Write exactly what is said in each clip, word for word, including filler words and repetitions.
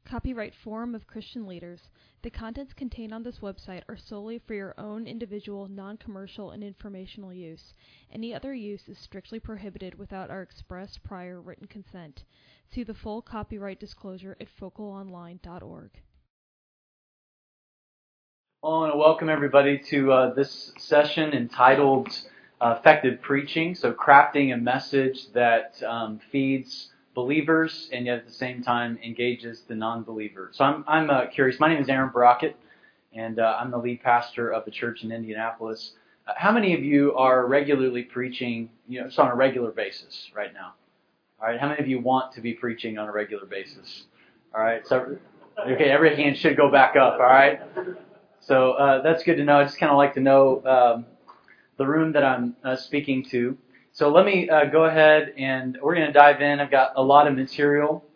Copyright Forum of Christian Leaders. The contents contained on this website are solely for your own individual, non-commercial, and informational use. Any other use is strictly prohibited without our express prior written consent. See the full copyright disclosure at focal online dot org. Well, I want to welcome everybody to uh, this session entitled uh, Effective Preaching. So crafting a message that um, feeds believers and yet at the same time engages the non-believer. So I'm, I'm uh, curious. My name is Aaron Brockett, and uh, I'm the lead pastor of the church in Indianapolis. Uh, how many of you are regularly preaching, you know, just on a regular basis right now? All right. How many of you want to be preaching on a regular basis? All right. So, okay, every hand should go back up. All right. So uh, that's good to know. I just kind of like to know um, the room that I'm uh, speaking to. So let me uh, go ahead and we're going to dive in. I've got a lot of material.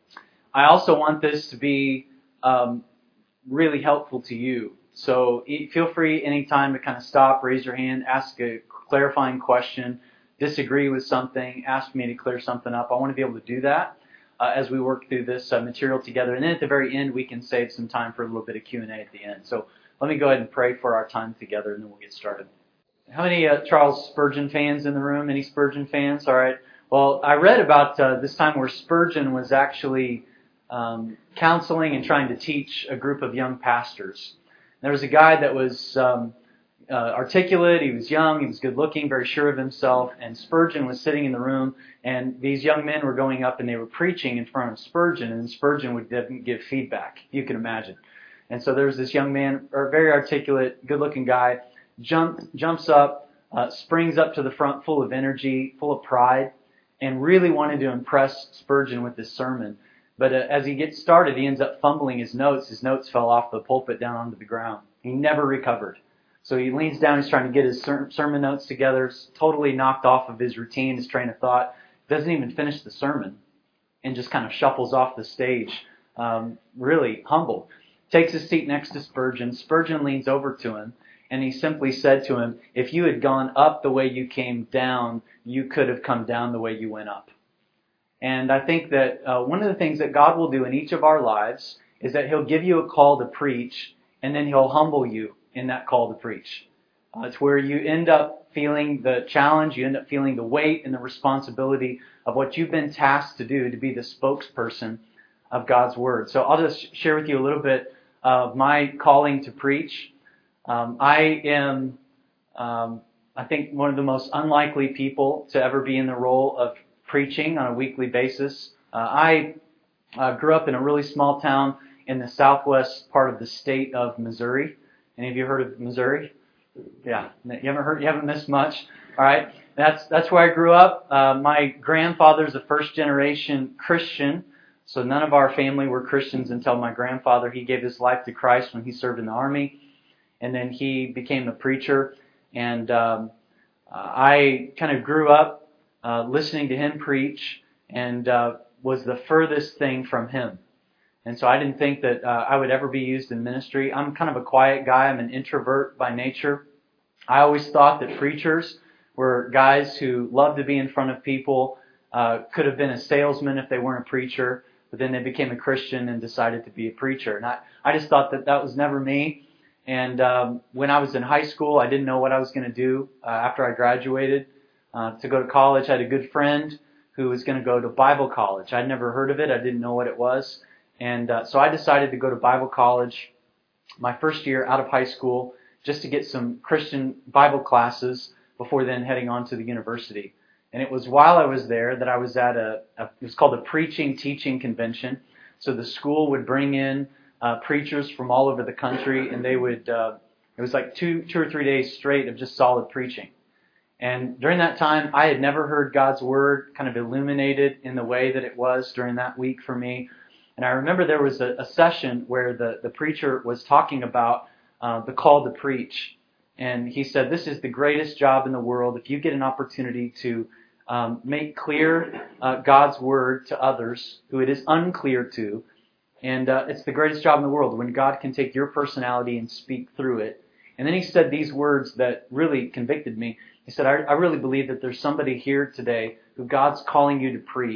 I also want this to be um, really helpful to you. So feel free anytime to kind of stop, raise your hand, ask a clarifying question, disagree with something, ask me to clear something up. I want to be able to do that uh, as we work through this uh, material together. And then at the very end, we can save some time for a little bit of Q and A at the end. So let me go ahead and pray for our time together, and then we'll get started. How many uh, Charles Spurgeon fans in the room? Any Spurgeon fans? All right. Well, I read about uh, this time where Spurgeon was actually um, counseling and trying to teach a group of young pastors. There was a guy that was um, uh, articulate, he was young, he was good looking, very sure of himself, and Spurgeon was sitting in the room, and these young men were going up and they were preaching in front of Spurgeon, and Spurgeon would give feedback, you can imagine. And so there was this young man, or very articulate, good looking guy, Jump, jumps up, uh, springs up to the front full of energy, full of pride, and really wanted to impress Spurgeon with this sermon. But uh, as he gets started, he ends up fumbling his notes. His notes fell off the pulpit down onto the ground. He never recovered. So he leans down, he's trying to get his ser- sermon notes together, totally knocked off of his routine, his train of thought, doesn't even finish the sermon, and just kind of shuffles off the stage, um, really humble. Takes his seat next to Spurgeon. Spurgeon leans over to him, and he simply said to him, if you had gone up the way you came down, you could have come down the way you went up. And I think that uh, one of the things that God will do in each of our lives is that He'll give you a call to preach, and then He'll humble you in that call to preach. Uh, it's where you end up feeling the challenge, you end up feeling the weight and the responsibility of what you've been tasked to do to be the spokesperson of God's Word. So I'll just share with you a little bit of my calling to preach. Um, I am, um, I think, one of the most unlikely people to ever be in the role of preaching on a weekly basis. Uh, I uh, grew up in a really small town in the southwest part of the state of Missouri. Any of you heard of Missouri? Yeah, you haven't heard, you haven't missed much. All right, that's that's where I grew up. Uh, my grandfather's a first generation Christian, so none of our family were Christians until my grandfather. He gave his life to Christ when he served in the army. And then he became a preacher, and um, I kind of grew up uh, listening to him preach, and uh, was the furthest thing from him. And so I didn't think that uh, I would ever be used in ministry. I'm kind of a quiet guy. I'm an introvert by nature. I always thought that preachers were guys who loved to be in front of people, uh, could have been a salesman if they weren't a preacher, but then they became a Christian and decided to be a preacher. And I, I just thought that that was never me. And um, when I was in high school, I didn't know what I was going to do uh, after I graduated. Uh, to go to college, I had a good friend who was going to go to Bible college. I'd never heard of it. I didn't know what it was. And uh, so I decided to go to Bible college my first year out of high school just to get some Christian Bible classes before then heading on to the university. And it was while I was there that I was at a, a it was called a preaching teaching convention. So the school would bring in Uh, preachers from all over the country, and they would, uh, it was like two, two or three days straight of just solid preaching. And during that time, I had never heard God's Word kind of illuminated in the way that it was during that week for me. And I remember there was a, a session where the, the preacher was talking about uh, the call to preach. And he said, this is the greatest job in the world. If you get an opportunity to um, make clear uh, God's Word to others who it is unclear to, And uh, it's the greatest job in the world when God can take your personality and speak through it. And then he said these words that really convicted me. He said, I, I really believe that there's somebody here today who God's calling you to preach,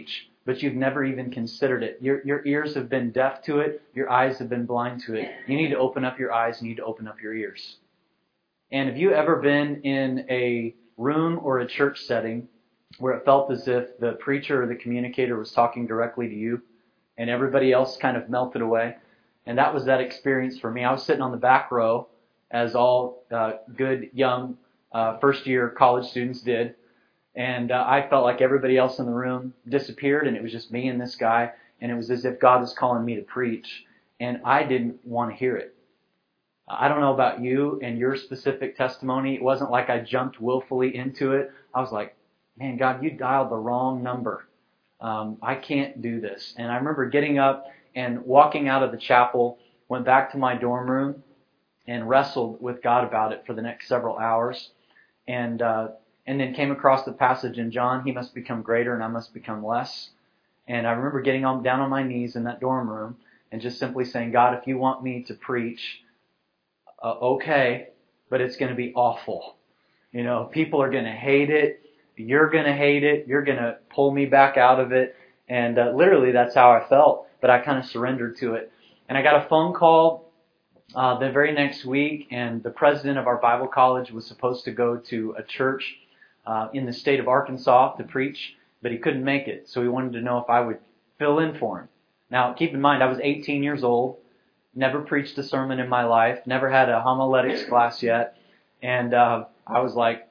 but you've never even considered it. Your, your ears have been deaf to it. Your eyes have been blind to it. You need to open up your eyes. You need to open up your ears. And have you ever been in a room or a church setting where it felt as if the preacher or the communicator was talking directly to you and everybody else kind of melted away? And that was that experience for me. I was sitting on the back row, as all uh, good young uh, first-year college students did. And uh, I felt like everybody else in the room disappeared, and it was just me and this guy. And it was as if God was calling me to preach, and I didn't want to hear it. I don't know about you and your specific testimony. It wasn't like I jumped willfully into it. I was like, man, God, you dialed the wrong number. Um, I can't do this. And I remember getting up and walking out of the chapel, went back to my dorm room, and wrestled with God about it for the next several hours. And uh, and then came across the passage in John, he must become greater and I must become less. And I remember getting on, down on my knees in that dorm room and just simply saying, God, if you want me to preach, uh, okay, but it's going to be awful. You know, people are going to hate it. You're going to hate it. You're going to pull me back out of it. And uh, literally that's how I felt, but I kind of surrendered to it. And I got a phone call Uh, the very next week, and the president of our Bible college was supposed to go to a church uh, in the state of Arkansas to preach, but he couldn't make it. So he wanted to know if I would fill in for him. Now, keep in mind, I was eighteen years old, never preached a sermon in my life, never had a homiletics class yet, and uh, I was like,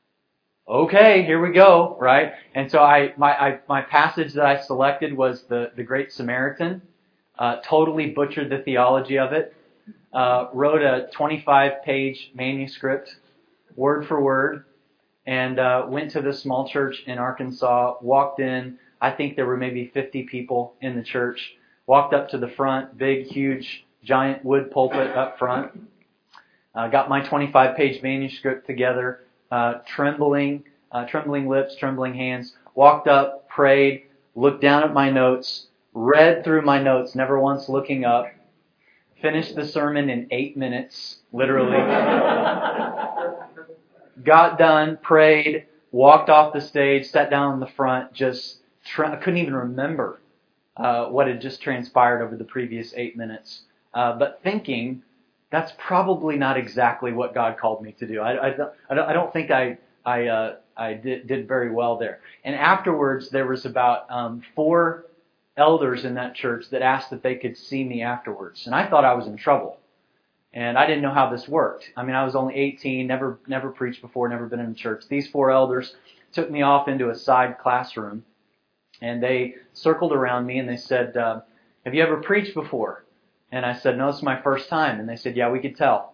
okay, here we go, right? And so I my I, my passage that I selected was the, the Great Samaritan, uh, totally butchered the theology of it. Uh, wrote a twenty-five page manuscript, word for word, and uh, went to this small church in Arkansas, walked in. I think there were maybe fifty people in the church. Walked up to the front, big, huge, giant wood pulpit up front. Uh, got my twenty-five page manuscript together, uh, trembling, uh, trembling lips, trembling hands. Walked up, prayed, looked down at my notes, read through my notes, never once looking up. Finished the sermon in eight minutes, literally. Got done, prayed, walked off the stage, sat down in the front, just tra- I couldn't even remember uh, what had just transpired over the previous eight minutes. Uh, but thinking, that's probably not exactly what God called me to do. I, I, I, don't, I don't think I I, uh, I did, did very well there. And afterwards, there was about um, four elders in that church that asked that they could see me afterwards. And I thought I was in trouble. And I didn't know how this worked. I mean, I was only eighteen, never never preached before, never been in a church. These four elders took me off into a side classroom, and they circled around me and they said, uh, have you ever preached before? And I said, no, this is my first time. And they said, yeah, we could tell.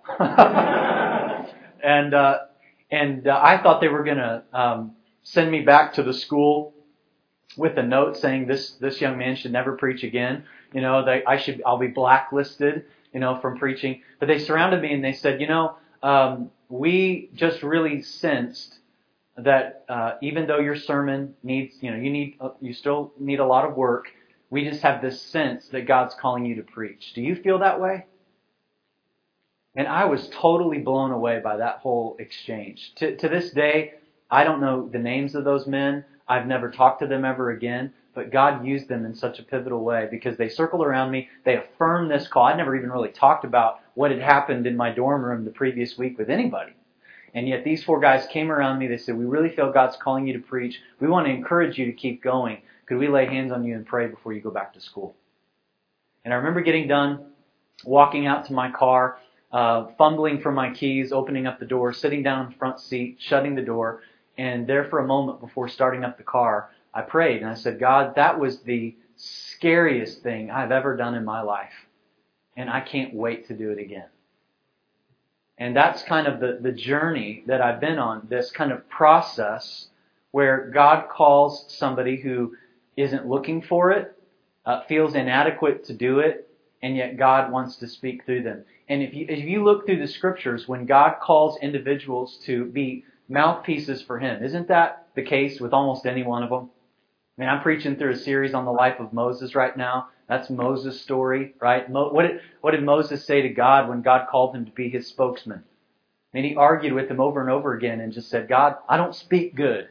and uh, and uh, I thought they were going to um, send me back to the school with a note saying this this young man should never preach again. You know, they, I should I'll be blacklisted, you know, from preaching. But they surrounded me and they said, you know, um, we just really sensed that uh, even though your sermon needs, you know, you need uh, you still need a lot of work. We just have this sense that God's calling you to preach. Do you feel that way? And I was totally blown away by that whole exchange. To, to this day, I don't know the names of those men. I've never talked to them ever again, but God used them in such a pivotal way because they circled around me. They affirmed this call. I never even really talked about what had happened in my dorm room the previous week with anybody. And yet these four guys came around me. They said, we really feel God's calling you to preach. We want to encourage you to keep going. Could we lay hands on you and pray before you go back to school? And I remember getting done, walking out to my car, uh, fumbling for my keys, opening up the door, sitting down in the front seat, shutting the door. And there for a moment before starting up the car, I prayed and I said, God, that was the scariest thing I've ever done in my life. And I can't wait to do it again. And that's kind of the, the journey that I've been on, this kind of process where God calls somebody who isn't looking for it, uh, feels inadequate to do it, and yet God wants to speak through them. And if you, if you look through the Scriptures, when God calls individuals to be mouthpieces for Him, isn't that the case with almost any one of them? I mean, I'm preaching through a series on the life of Moses right now. That's Moses' story, right? Mo- what did, what did Moses say to God when God called him to be His spokesman? I mean, he argued with Him over and over again and just said, God, I don't speak good.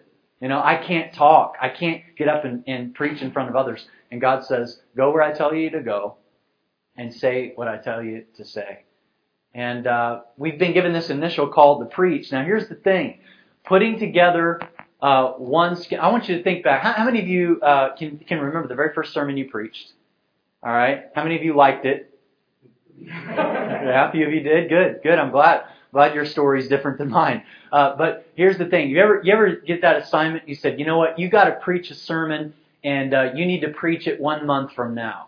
You know, I can't talk. I can't get up and, and preach in front of others. And God says, go where I tell you to go and say what I tell you to say. And uh, we've been given this initial call to preach. Now, here's the thing. Putting together uh, one... I want you to think back. How, how many of you uh, can, can remember the very first sermon you preached? All right. How many of you liked it? Yeah, a few of you did. Good, good. I'm glad. Glad your story is different than mine. Uh, but here's the thing. You ever you ever get that assignment? You said, you know what? You got to preach a sermon, and uh, you need to preach it one month from now,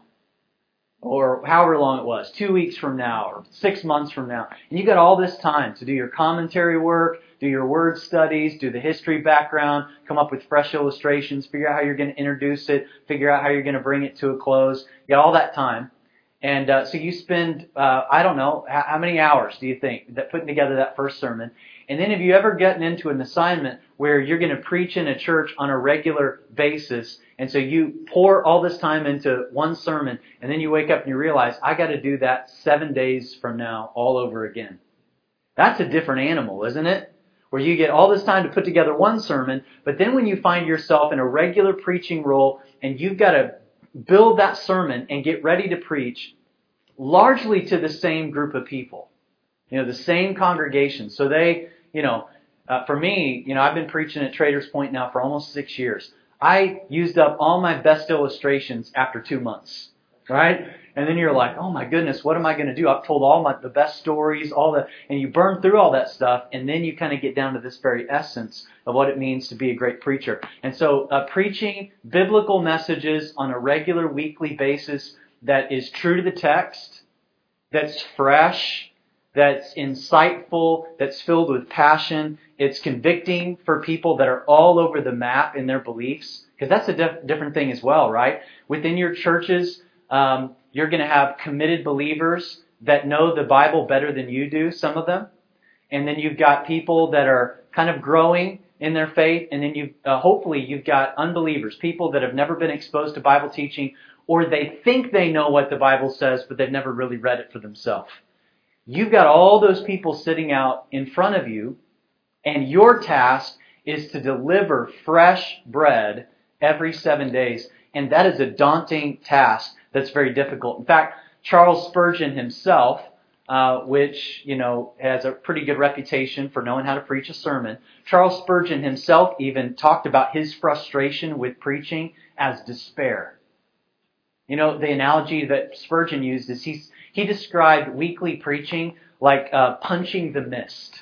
or however long it was, two weeks from now, or six months from now. And you got all this time to do your commentary work, do your word studies, do the history background, come up with fresh illustrations, figure out how you're going to introduce it, figure out how you're going to bring it to a close. You got all that time. And uh, so you spend, uh, I don't know, how, how many hours do you think that putting together that first sermon? And then have you ever gotten into an assignment where you're going to preach in a church on a regular basis, and so you pour all this time into one sermon, and then you wake up and you realize, I got to do that seven days from now all over again. That's a different animal, isn't it? Where you get all this time to put together one sermon, but then when you find yourself in a regular preaching role and you've got to build that sermon and get ready to preach largely to the same group of people, you know, the same congregation. So they, you know, uh, for me, you know, I've been preaching at Traders Point now for almost six years. I used up all my best illustrations after two months, right? And then you're like, oh my goodness, what am I going to do? I've told all my the best stories, all the, and you burn through all that stuff, and then you kind of get down to this very essence of what it means to be a great preacher. And so, uh, preaching biblical messages on a regular weekly basis that is true to the text, that's fresh, that's insightful, that's filled with passion. It's convicting for people that are all over the map in their beliefs, because that's a diff- different thing as well, right? Within your churches, um, you're going to have committed believers that know the Bible better than you do, some of them. And then you've got people that are kind of growing in their faith. And then you, uh, hopefully you've got unbelievers, people that have never been exposed to Bible teaching, or they think they know what the Bible says, but they've never really read it for themselves. You've got all those people sitting out in front of you, and your task is to deliver fresh bread every seven days. And that is a daunting task that's very difficult. In fact, Charles Spurgeon himself, uh, which, you know, has a pretty good reputation for knowing how to preach a sermon, Charles Spurgeon himself even talked about his frustration with preaching as despair. You know, the analogy that Spurgeon used is he's, he described weekly preaching like uh, punching the mist.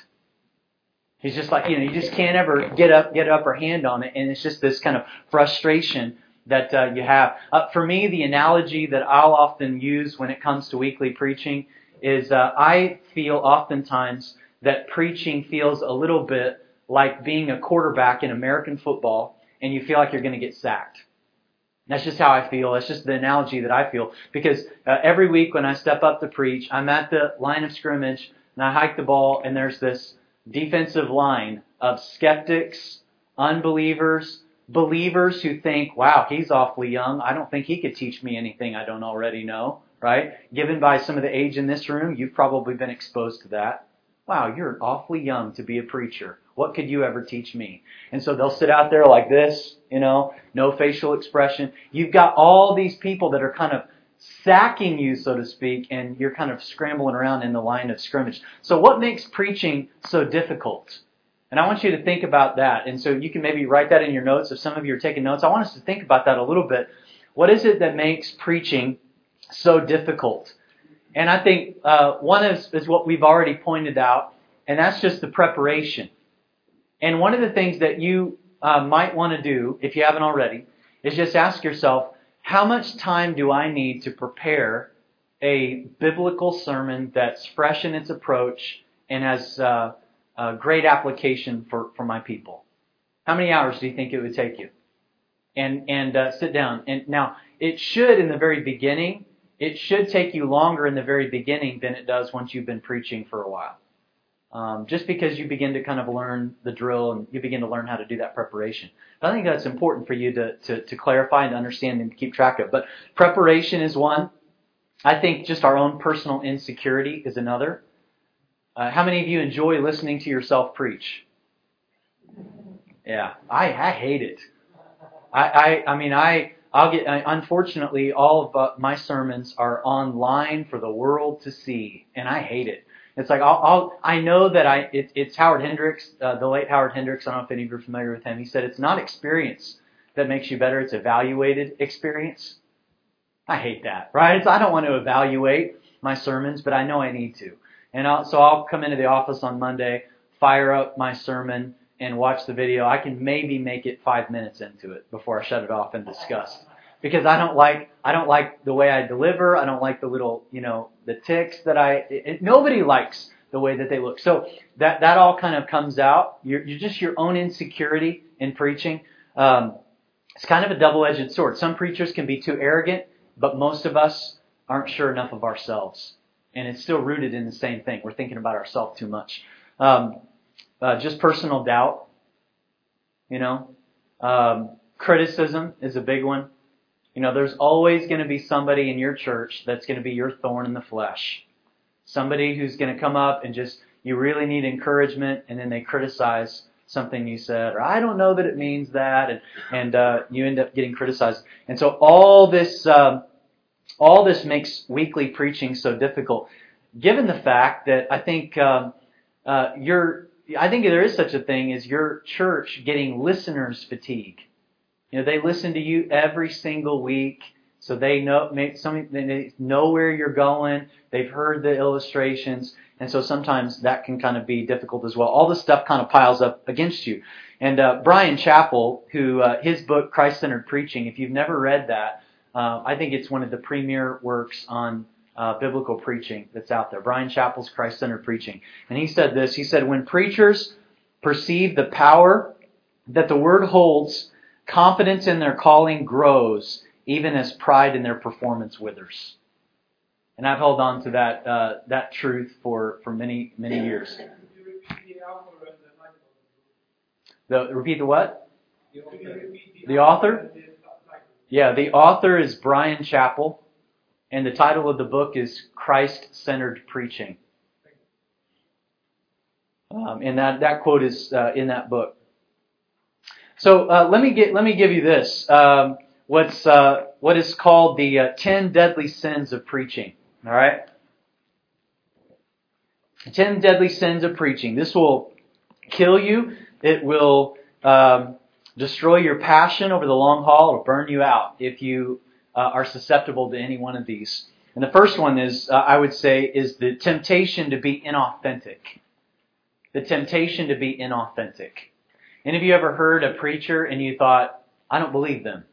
He's just like, you know, you just can't ever get up, get upper hand on it, and it's just this kind of frustration that uh, you have. Uh, for me, the analogy that I'll often use when it comes to weekly preaching is uh, I feel oftentimes that preaching feels a little bit like being a quarterback in American football, and you feel like you're going to get sacked. That's just how I feel. That's just the analogy that I feel. Because uh, every week when I step up to preach, I'm at the line of scrimmage, and I hike the ball, and there's this defensive line of skeptics, unbelievers, believers who think, wow, he's awfully young. I don't think he could teach me anything I don't already know, right? Given by some of the age in this room, you've probably been exposed to that. Wow, you're awfully young to be a preacher. What could you ever teach me? And so they'll sit out there like this, you know, no facial expression. You've got all these people that are kind of sacking you, so to speak, and you're kind of scrambling around in the line of scrimmage. So what makes preaching so difficult? And I want you to think about that. And so you can maybe write that in your notes if some of you are taking notes. I want us to think about that a little bit. What is it that makes preaching so difficult? And I think uh, one is, is what we've already pointed out, and that's just the preparation. And one of the things that you uh, might want to do, if you haven't already, is just ask yourself, how much time do I need to prepare a biblical sermon that's fresh in its approach and has uh, a great application for, for my people? How many hours do you think it would take you? And and uh, sit down. And now, it should, in the very beginning, it should take you longer in the very beginning than it does once you've been preaching for a while. Um, just because you begin to kind of learn the drill and you begin to learn how to do that preparation. But I think that's important for you to, to, to clarify and to understand and to keep track of. But preparation is one. I think just our own personal insecurity is another. Uh, how many of you enjoy listening to yourself preach? Yeah, I, I hate it. I, I, I mean, I, I'll get, I, unfortunately, all of uh, my sermons are online for the world to see, and I hate it. It's like, I'll, I'll I know that I, it, it's Howard Hendricks, uh, the late Howard Hendricks, I don't know if any of you are familiar with him. He said, it's not experience that makes you better, it's evaluated experience. I hate that, right? It's, I don't want to evaluate my sermons, but I know I need to. And I'll, so I'll come into the office on Monday, fire up my sermon, and watch the video. I can maybe make it five minutes into it before I shut it off and disgust. Because I don't like I don't like the way I deliver. I don't like the little, you know, the ticks that I... It, it, nobody likes the way that they look. So that, that all kind of comes out. You're, you're just your own insecurity in preaching. Um, it's kind of a double-edged sword. Some preachers can be too arrogant, but most of us aren't sure enough of ourselves. And it's still rooted in the same thing. We're thinking about ourselves too much. Um, uh, just personal doubt, you know. Um, criticism is a big one. You know, there's always going to be somebody in your church that's going to be your thorn in the flesh. Somebody who's going to come up and just, you really need encouragement, and then they criticize something you said, or I don't know that it means that, and, and uh, you end up getting criticized. And so all this... Um, All this makes weekly preaching so difficult, given the fact that I think um, uh, you're, I think there is such a thing as your church getting listeners fatigue. You know, they listen to you every single week, so they know some they know where you're going. They've heard the illustrations, and so sometimes that can kind of be difficult as well. All this stuff kind of piles up against you. And uh, Bryan Chapell, who uh, his book Christ-Centered Preaching, if you've never read that. Uh, I think it's one of the premier works on uh, biblical preaching that's out there. Bryan Chapell's Christ-Centered Preaching. And he said this, he said, when preachers perceive the power that the Word holds, confidence in their calling grows, even as pride in their performance withers. And I've held on to that uh, that truth for, for many, many years. The, repeat the what? The author? Yeah, the author is Bryan Chapell, and the title of the book is Christ-Centered Preaching. Um, and that, that quote is uh, in that book. So uh, let me get let me give you this. Um, what's uh, what is called the uh, ten deadly sins of preaching. All right, ten deadly sins of preaching. This will kill you. It will. Um, Destroy your passion over the long haul or burn you out if you uh, are susceptible to any one of these. And the first one is, uh, I would say, is the temptation to be inauthentic. The temptation to be inauthentic. Any of you ever heard a preacher and you thought, I don't believe them?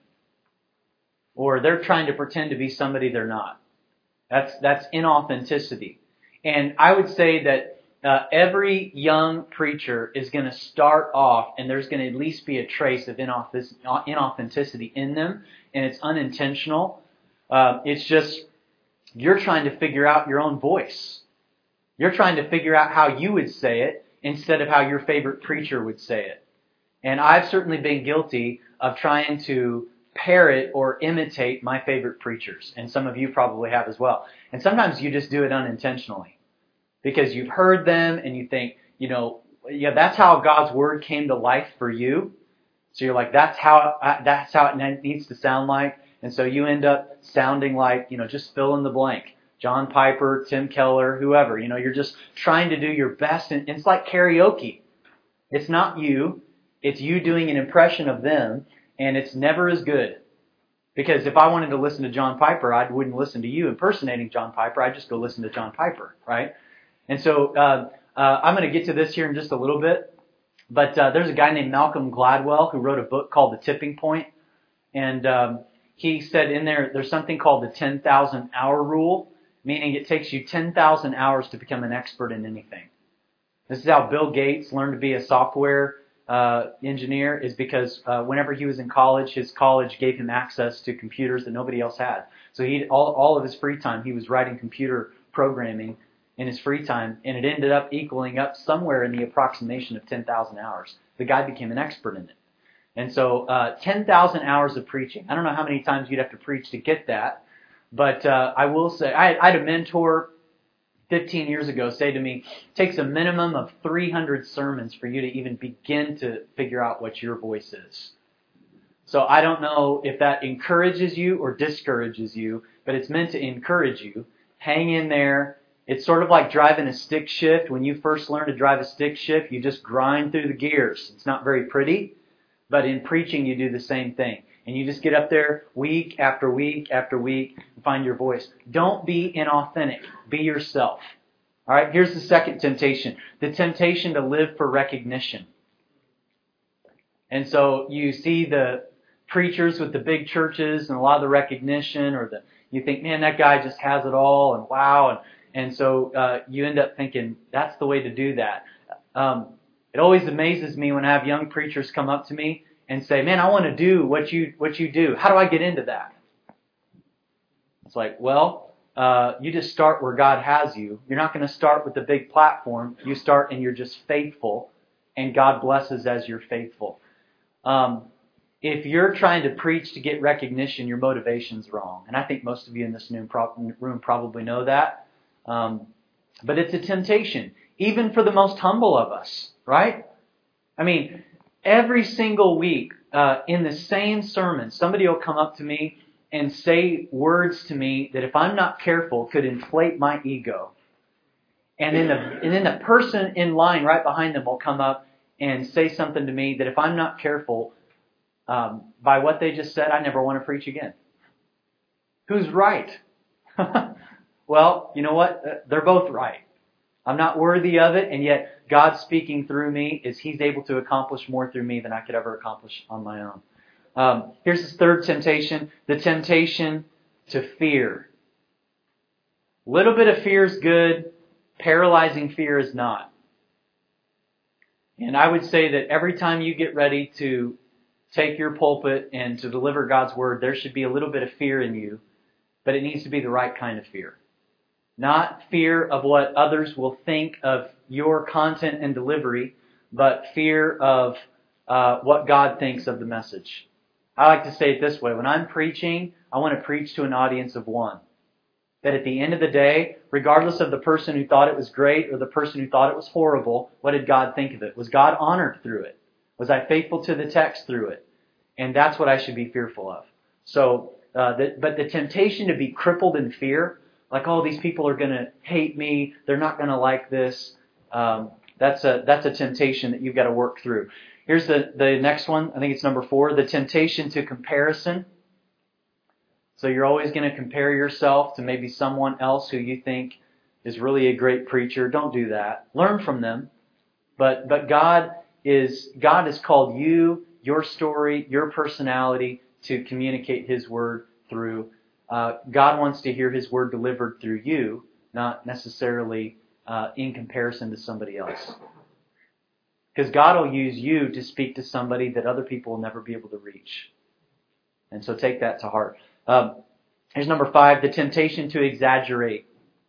Or they're trying to pretend to be somebody they're not. That's, that's inauthenticity. And I would say that Uh, every young preacher is going to start off, and there's going to at least be a trace of inauthenticity in them, and it's unintentional. Uh, it's just you're trying to figure out your own voice. You're trying to figure out how you would say it instead of how your favorite preacher would say it. And I've certainly been guilty of trying to parrot or imitate my favorite preachers, and some of you probably have as well. And sometimes you just do it unintentionally. Because you've heard them and you think, you know, yeah, that's how God's Word came to life for you. So you're like, that's how that's how it needs to sound like. And so you end up sounding like, you know, just fill in the blank. John Piper, Tim Keller, whoever. You know, you're just trying to do your best. And it's like karaoke. It's not you. It's you doing an impression of them. And it's never as good. Because if I wanted to listen to John Piper, I wouldn't listen to you impersonating John Piper. I'd just go listen to John Piper, right? And so uh, uh, I'm going to get to this here in just a little bit. But uh, there's a guy named Malcolm Gladwell who wrote a book called The Tipping Point. And um, he said in there, there's something called the ten thousand hour rule, meaning it takes you ten thousand hours to become an expert in anything. This is how Bill Gates learned to be a software uh, engineer, is because uh, whenever he was in college, his college gave him access to computers that nobody else had. So he all, all of his free time, he was writing computer programming in his free time, and it ended up equaling up somewhere in the approximation of ten thousand hours. The guy became an expert in it. And so uh, ten thousand hours of preaching. I don't know how many times you'd have to preach to get that, but uh, I will say, I, I had a mentor fifteen years ago say to me, it takes a minimum of three hundred sermons for you to even begin to figure out what your voice is. So I don't know if that encourages you or discourages you, but it's meant to encourage you. Hang in there. It's sort of like driving a stick shift. When you first learn to drive a stick shift, you just grind through the gears. It's not very pretty, but in preaching you do the same thing. And you just get up there week after week after week and find your voice. Don't be inauthentic. Be yourself. All right, here's the second temptation. The temptation to live for recognition. And so you see the preachers with the big churches and a lot of the recognition, or the you think, man, that guy just has it all, and wow. And, and so uh, you end up thinking, that's the way to do that. Um, it always amazes me when I have young preachers come up to me and say, man, I want to do what you what you do. How do I get into that? It's like, well, uh, you just start where God has you. You're not going to start with the big platform. You start and you're just faithful, and God blesses as you're faithful. Um, if you're trying to preach to get recognition, your motivation's wrong. And I think most of you in this room probably know that. Um, but it's a temptation, even for the most humble of us, right? I mean, every single week uh, in the same sermon, somebody will come up to me and say words to me that if I'm not careful could inflate my ego. And then the, and then the person in line right behind them will come up and say something to me that if I'm not careful, um, by what they just said, I never want to preach again. Who's right? Well, you know what? They're both right. I'm not worthy of it, and yet God speaking through me is He's able to accomplish more through me than I could ever accomplish on my own. Um, here's this third temptation, the temptation to fear. Little bit of fear is good. Paralyzing fear is not. And I would say that every time you get ready to take your pulpit and to deliver God's Word, there should be a little bit of fear in you, but it needs to be the right kind of fear. Not fear of what others will think of your content and delivery, but fear of uh, what God thinks of the message. I like to say it this way. When I'm preaching, I want to preach to an audience of one. That at the end of the day, regardless of the person who thought it was great or the person who thought it was horrible, what did God think of it? Was God honored through it? Was I faithful to the text through it? And that's what I should be fearful of. So, uh, the, but the temptation to be crippled in fear, like, oh, these people are going to hate me, they're not going to like this, um, that's a that's a temptation that you've got to work through. Here's the, the next one. I think it's number four, the temptation to comparison. So you're always going to compare yourself to maybe someone else who you think is really a great preacher. Don't do that. Learn from them. But but God is God has called you, your story, your personality to communicate His Word through. Uh, God wants to hear His Word delivered through you, not necessarily uh, in comparison to somebody else. Because God will use you to speak to somebody that other people will never be able to reach. And so take that to heart. Um, here's number five, the temptation to exaggerate.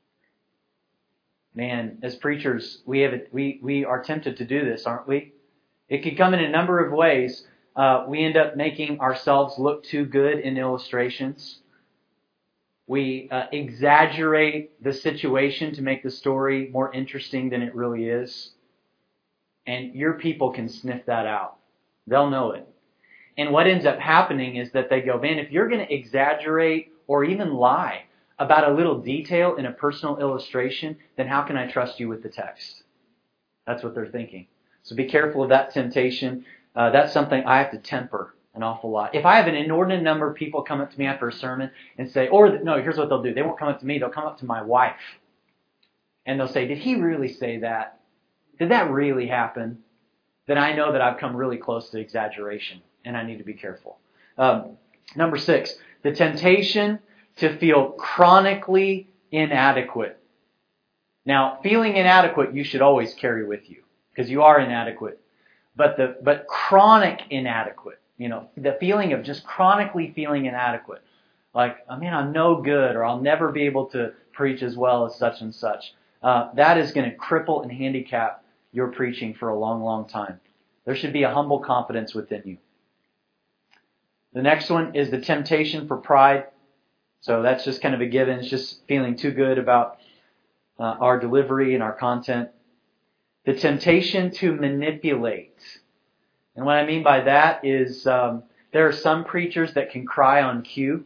Man, as preachers, we have we we are tempted to do this, aren't we? It could come in a number of ways. Uh, we end up making ourselves look too good in illustrations. We uh, exaggerate the situation to make the story more interesting than it really is. And your people can sniff that out. They'll know it. And what ends up happening is that they go, man, if you're going to exaggerate or even lie about a little detail in a personal illustration, then how can I trust you with the text? That's what they're thinking. So be careful of that temptation. Uh, that's something I have to temper an awful lot. If I have an inordinate number of people come up to me after a sermon and say, or no, here's what they'll do. They won't come up to me. They'll come up to my wife. And they'll say, did he really say that? Did that really happen? Then I know that I've come really close to exaggeration. And I need to be careful. Um, number six, the temptation to feel chronically inadequate. Now, feeling inadequate you should always carry with you because you are inadequate. But the but chronic inadequate, you know, the feeling of just chronically feeling inadequate, like, I mean, I'm no good, or I'll never be able to preach as well as such and such. Uh, that is going to cripple and handicap your preaching for a long, long time. There should be a humble confidence within you. The next one is the temptation for pride. So that's just kind of a given. It's just feeling too good about uh, our delivery and our content. The temptation to manipulate. And what I mean by that is um, there are some preachers that can cry on cue.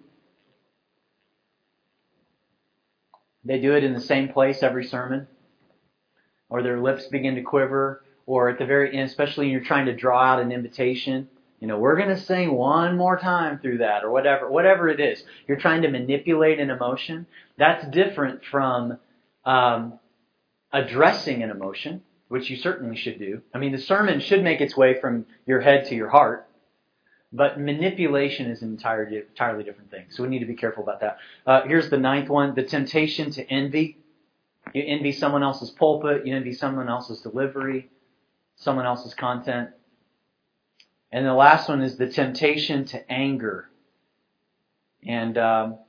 They do it in the same place every sermon. Or their lips begin to quiver. Or at the very end, especially when you're trying to draw out an invitation. You know, we're going to sing one more time through that, or whatever, whatever it is. You're trying to manipulate an emotion. That's different from um, addressing an emotion, which you certainly should do. I mean, the sermon should make its way from your head to your heart, but manipulation is an entirely, entirely different thing. So we need to be careful about that. Uh, here's the ninth one: the temptation to envy. You envy someone else's pulpit. You envy someone else's delivery, someone else's content. And the last one is the temptation to anger. And um,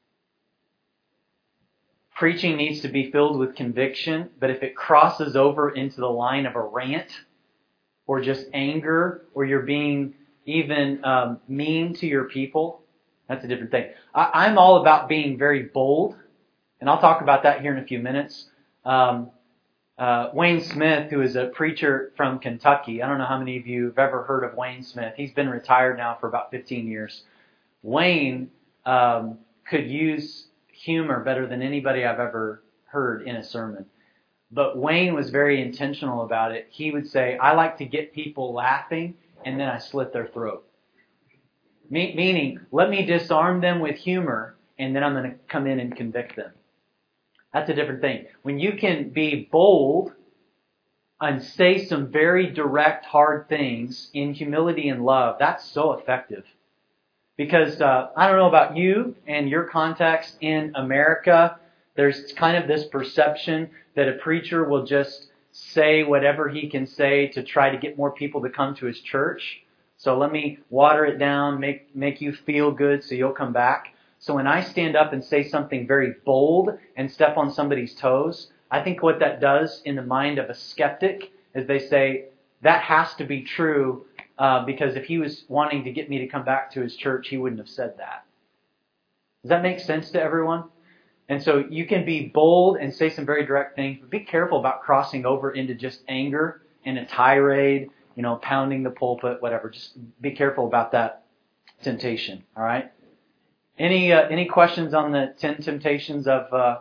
preaching needs to be filled with conviction, but if it crosses over into the line of a rant or just anger, or you're being even um, mean to your people, that's a different thing. I, I'm all about being very bold, and I'll talk about that here in a few minutes. Um, Uh, Wayne Smith, who is a preacher from Kentucky. I don't know how many of you have ever heard of Wayne Smith. He's been retired now for about fifteen years. Wayne um, could use humor better than anybody I've ever heard in a sermon. But Wayne was very intentional about it. He would say, I like to get people laughing, and then I slit their throat. Me- meaning, let me disarm them with humor, and then I'm going to come in and convict them. That's a different thing. When you can be bold and say some very direct, hard things in humility and love, that's so effective. Because uh, I don't know about you and your context in America, there's kind of this perception that a preacher will just say whatever he can say to try to get more people to come to his church. So let me water it down, make make you feel good so you'll come back. So when I stand up and say something very bold and step on somebody's toes, I think what that does in the mind of a skeptic is they say, that has to be true uh, because if he was wanting to get me to come back to his church, he wouldn't have said that. Does that make sense to everyone? And so you can be bold and say some very direct things, but be careful about crossing over into just anger and a tirade, you know, pounding the pulpit, whatever. Just be careful about that temptation, all right? Any uh, any questions on the ten temptations of uh,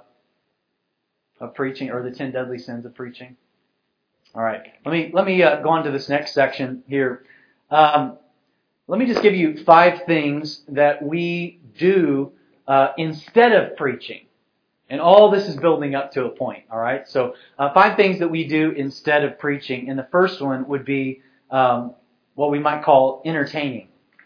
of preaching, or the ten deadly sins of preaching? All right, let me let me uh, go on to this next section here. Um, let me just give you five things that we do uh, instead of preaching, and all this is building up to a point. All right, so uh, five things that we do instead of preaching, and the first one would be um, what we might call entertaining.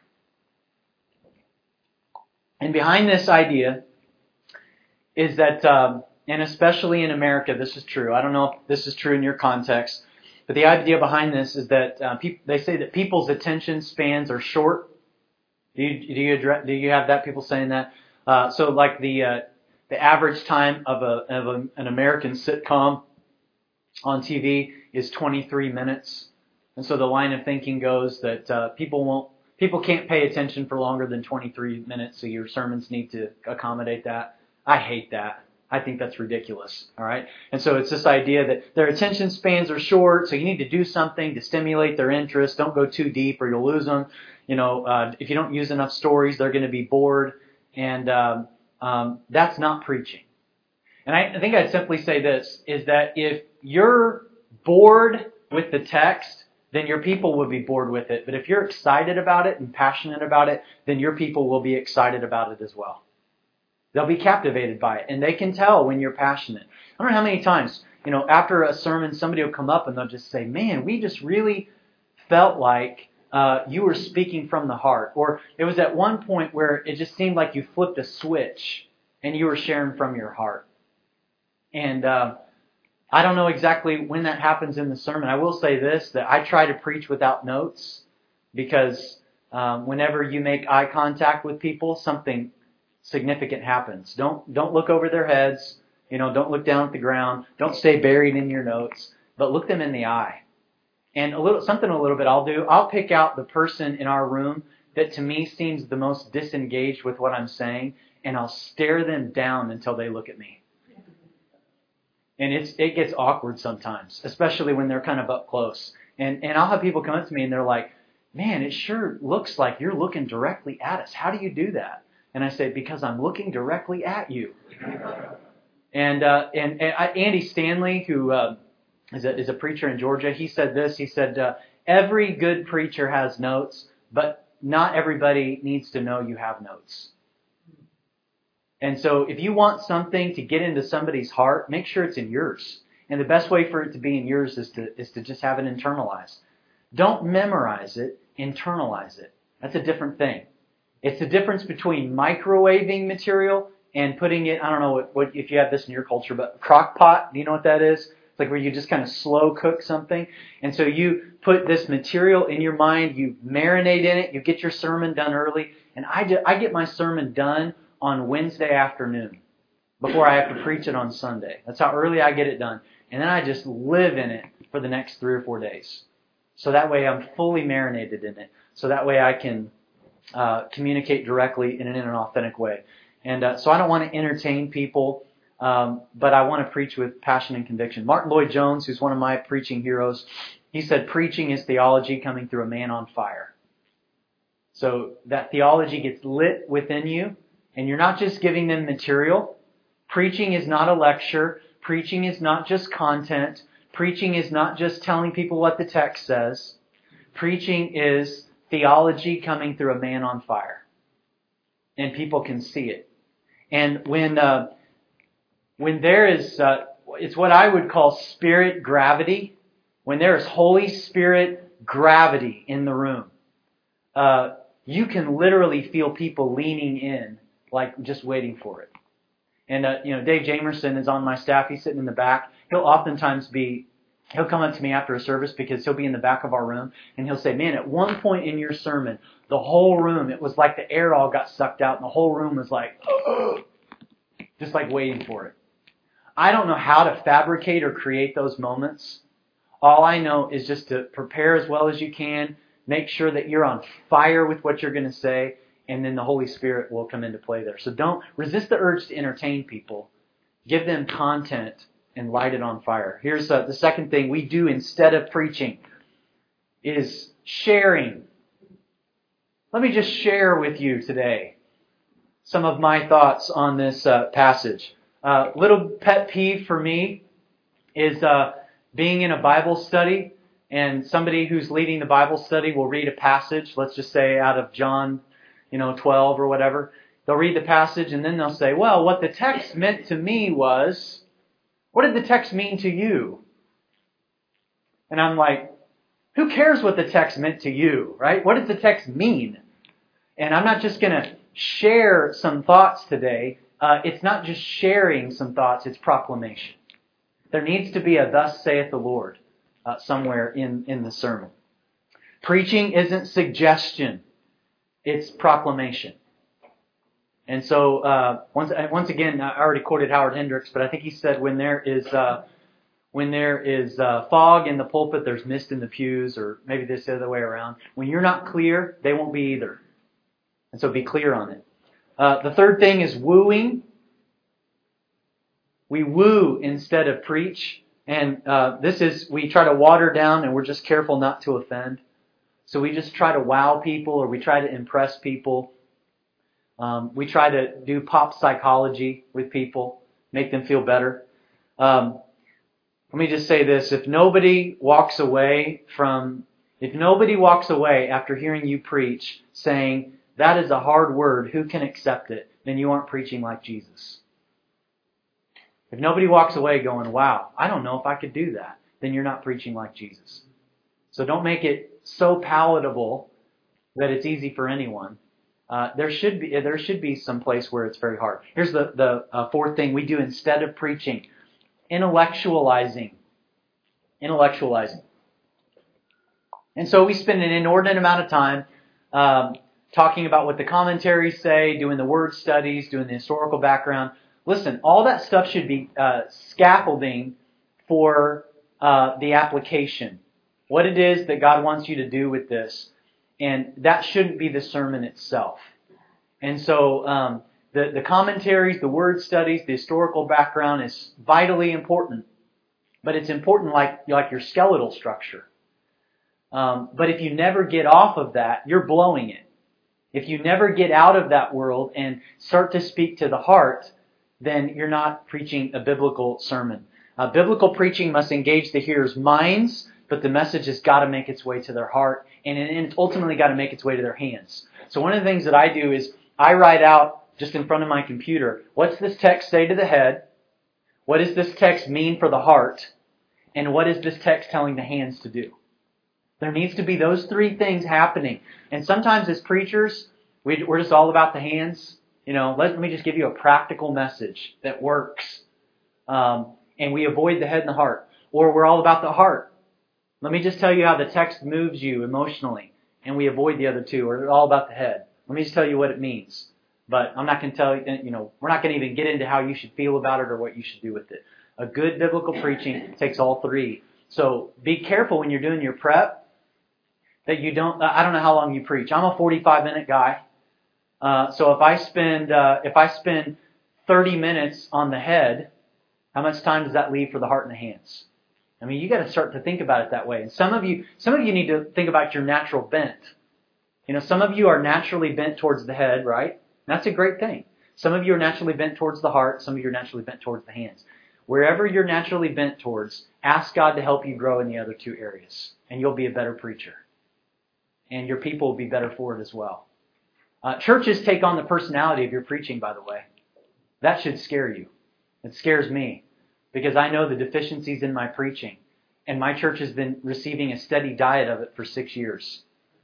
And behind this idea is that, um, and especially in America, this is true. I don't know if this is true in your context, but the idea behind this is that uh, pe- they say that people's attention spans are short. Do you do you address, do you have that? People saying that? Uh, so like the uh, the average time of a of a, an American sitcom on T V is twenty-three minutes, and so the line of thinking goes that uh, people won't. People can't pay attention for longer than twenty-three minutes, so your sermons need to accommodate that. I hate that. I think that's ridiculous. All right? And so it's this idea that their attention spans are short, so you need to do something to stimulate their interest. Don't go too deep or you'll lose them. You know, uh, if you don't use enough stories, they're going to be bored. And um, um, that's not preaching. And I, I think I'd simply say this, is that if you're bored with the text, then your people will be bored with it. But if you're excited about it and passionate about it, then your people will be excited about it as well. They'll be captivated by it. And they can tell when you're passionate. I don't know how many times, you know, after a sermon, somebody will come up and they'll just say, man, we just really felt like uh, you were speaking from the heart. Or it was at one point where it just seemed like you flipped a switch and you were sharing from your heart. And uh, I don't know exactly when that happens in the sermon. I will say this, that I try to preach without notes because um, whenever you make eye contact with people, something significant happens. Don't don't look over their heads. You know, don't look down at the ground. Don't stay buried in your notes, but look them in the eye. And a little something a little bit I'll do, I'll pick out the person in our room that to me seems the most disengaged with what I'm saying, and I'll stare them down until they look at me. And it's it gets awkward sometimes, especially when they're kind of up close. And and I'll have people come up to me and they're like, man, it sure looks like you're looking directly at us. How do you do that? And I say, because I'm looking directly at you. And uh, and, and I, Andy Stanley, who uh, is, a, is a preacher in Georgia, he said this. He said, uh, every good preacher has notes, but not everybody needs to know you have notes. And so if you want something to get into somebody's heart, make sure it's in yours. And the best way for it to be in yours is to is to just have it internalized. Don't memorize it, internalize it. That's a different thing. It's the difference between microwaving material and putting it, I don't know what, what if you have this in your culture, but crock pot, do you know what that is? It's like where you just kind of slow cook something. And so you put this material in your mind, you marinate in it, you get your sermon done early. And I, do, I get my sermon done on Wednesday afternoon before I have to preach it on Sunday. That's how early I get it done. And then I just live in it for the next three or four days. So that way I'm fully marinated in it. So that way I can uh, communicate directly in an, in an authentic way. And uh, so I don't want to entertain people, um, but I want to preach with passion and conviction. Martin Lloyd-Jones, who's one of my preaching heroes, he said, preaching is theology coming through a man on fire. So that theology gets lit within you. And you're not just giving them material. Preaching is not a lecture. Preaching is not just content. Preaching is not just telling people what the text says. Preaching is theology coming through a man on fire. And people can see it. And when uh, when there is, uh, it's what I would call spirit gravity. When there is Holy Spirit gravity in the room, uh, you can literally feel people leaning in, like just waiting for it. And, uh, you know, Dave Jamerson is on my staff. He's sitting in the back. He'll oftentimes be, he'll come up to me after a service because he'll be in the back of our room. And he'll say, man, at one point in your sermon, the whole room, it was like the air all got sucked out. And the whole room was like, oh, just like waiting for it. I don't know how to fabricate or create those moments. All I know is just to prepare as well as you can. Make sure that you're on fire with what you're going to say. And then the Holy Spirit will come into play there. So don't resist the urge to entertain people. Give them content and light it on fire. Here's uh, the second thing we do instead of preaching is sharing. Let me just share with you today some of my thoughts on this uh, passage. Uh, little pet peeve for me is uh, being in a Bible study and somebody who's leading the Bible study will read a passage, let's just say out of John you know, twelve or whatever. They'll read the passage and then they'll say, well, what the text meant to me was, what did the text mean to you? And I'm like, who cares what the text meant to you, right? What does the text mean? And I'm not just going to share some thoughts today. Uh, it's not just sharing some thoughts, it's proclamation. There needs to be a thus saith the Lord uh, somewhere in, in the sermon. Preaching isn't suggestion. It's proclamation. And so, uh, once once again, I already quoted Howard Hendricks, but I think he said, when there is uh, when there is uh, fog in the pulpit, there's mist in the pews, or maybe this the other way around. When you're not clear, they won't be either. And so be clear on it. Uh, the third thing is wooing. We woo instead of preach. And uh, this is, we try to water down and we're just careful not to offend. So we just try to wow people or we try to impress people. Um, we try to do pop psychology with people, make them feel better. Um, let me just say this. If nobody walks away from, if nobody walks away after hearing you preach saying, that is a hard word, who can accept it? Then you aren't preaching like Jesus. If nobody walks away going, wow, I don't know if I could do that, then you're not preaching like Jesus. So don't make it so palatable that it's easy for anyone. Uh, there should be there should be some place where it's very hard. Here's the, the uh, fourth thing we do instead of preaching. Intellectualizing. Intellectualizing. And so we spend an inordinate amount of time um, talking about what the commentaries say, doing the word studies, doing the historical background. Listen, all that stuff should be uh, scaffolding for uh, the application. What it is that God wants you to do with this. And that shouldn't be the sermon itself. And so um, The, the commentaries, the word studies, the historical background is vitally important. But it's important like, like your skeletal structure. Um, but if you never get off of that, you're blowing it. If you never get out of that world and start to speak to the heart, then you're not preaching a biblical sermon. Uh, biblical preaching must engage the hearer's minds, but the message has got to make its way to their heart, and it's ultimately got to make its way to their hands. So one of the things that I do is I write out just in front of my computer, what's this text say to the head? What does this text mean for the heart? And what is this text telling the hands to do? There needs to be those three things happening. And sometimes as preachers, we, we're just all about the hands. You know, let me just give you a practical message that works. Um, and we avoid the head and the heart. Or we're all about the heart. Let me just tell you how the text moves you emotionally. And we avoid the other two. Or it's all about the head. Let me just tell you what it means. But I'm not going to tell you, you know, we're not going to even get into how you should feel about it or what you should do with it. A good biblical preaching takes all three. So be careful when you're doing your prep that you don't, I don't know how long you preach. I'm a forty-five minute guy. Uh, so if I spend, uh, if I spend thirty minutes on the head, how much time does that leave for the heart and the hands? I mean, you got to start to think about it that way. And some of you, some of you need to think about your natural bent. You know, some of you are naturally bent towards the head, right? That's a great thing. Some of you are naturally bent towards the heart. Some of you are naturally bent towards the hands. Wherever you're naturally bent towards, ask God to help you grow in the other two areas. And you'll be a better preacher. And your people will be better for it as well. Uh, churches take on the personality of your preaching, by the way. That should scare you. It scares me. Because I know the deficiencies in my preaching. And my church has been receiving a steady diet of it for six years.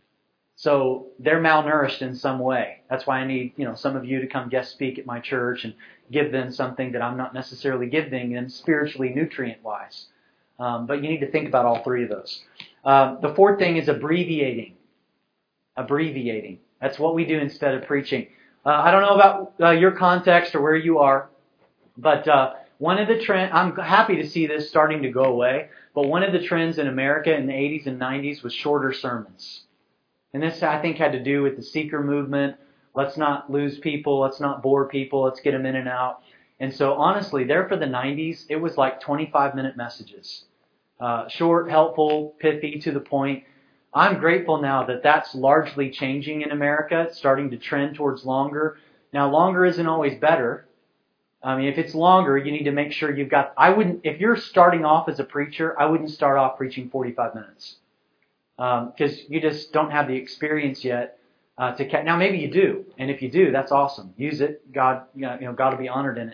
So they're malnourished in some way. That's why I need, you know, some of you to come guest speak at my church and give them something that I'm not necessarily giving them spiritually, nutrient-wise. Um, but you need to think about all three of those. Uh, the fourth thing is abbreviating. Abbreviating. That's what we do instead of preaching. Uh, I don't know about uh, your context or where you are, but uh, one of the trends, I'm happy to see this starting to go away, but one of the trends in America in the eighties and nineties was shorter sermons. And this, I think, had to do with the seeker movement. Let's not lose people. Let's not bore people. Let's get them in and out. And so, honestly, there for the nineties, it was like twenty-five minute messages. Uh, short, helpful, pithy, to the point. I'm grateful now that that's largely changing in America. It's starting to trend towards longer. Now, longer isn't always better. I mean, if it's longer, you need to make sure you've got... I wouldn't, if you're starting off as a preacher, I wouldn't start off preaching forty-five minutes. Because um, you just don't have the experience yet uh, to catch. Now maybe you do, and if you do, that's awesome. Use it. God, you know, you know God will be honored in it.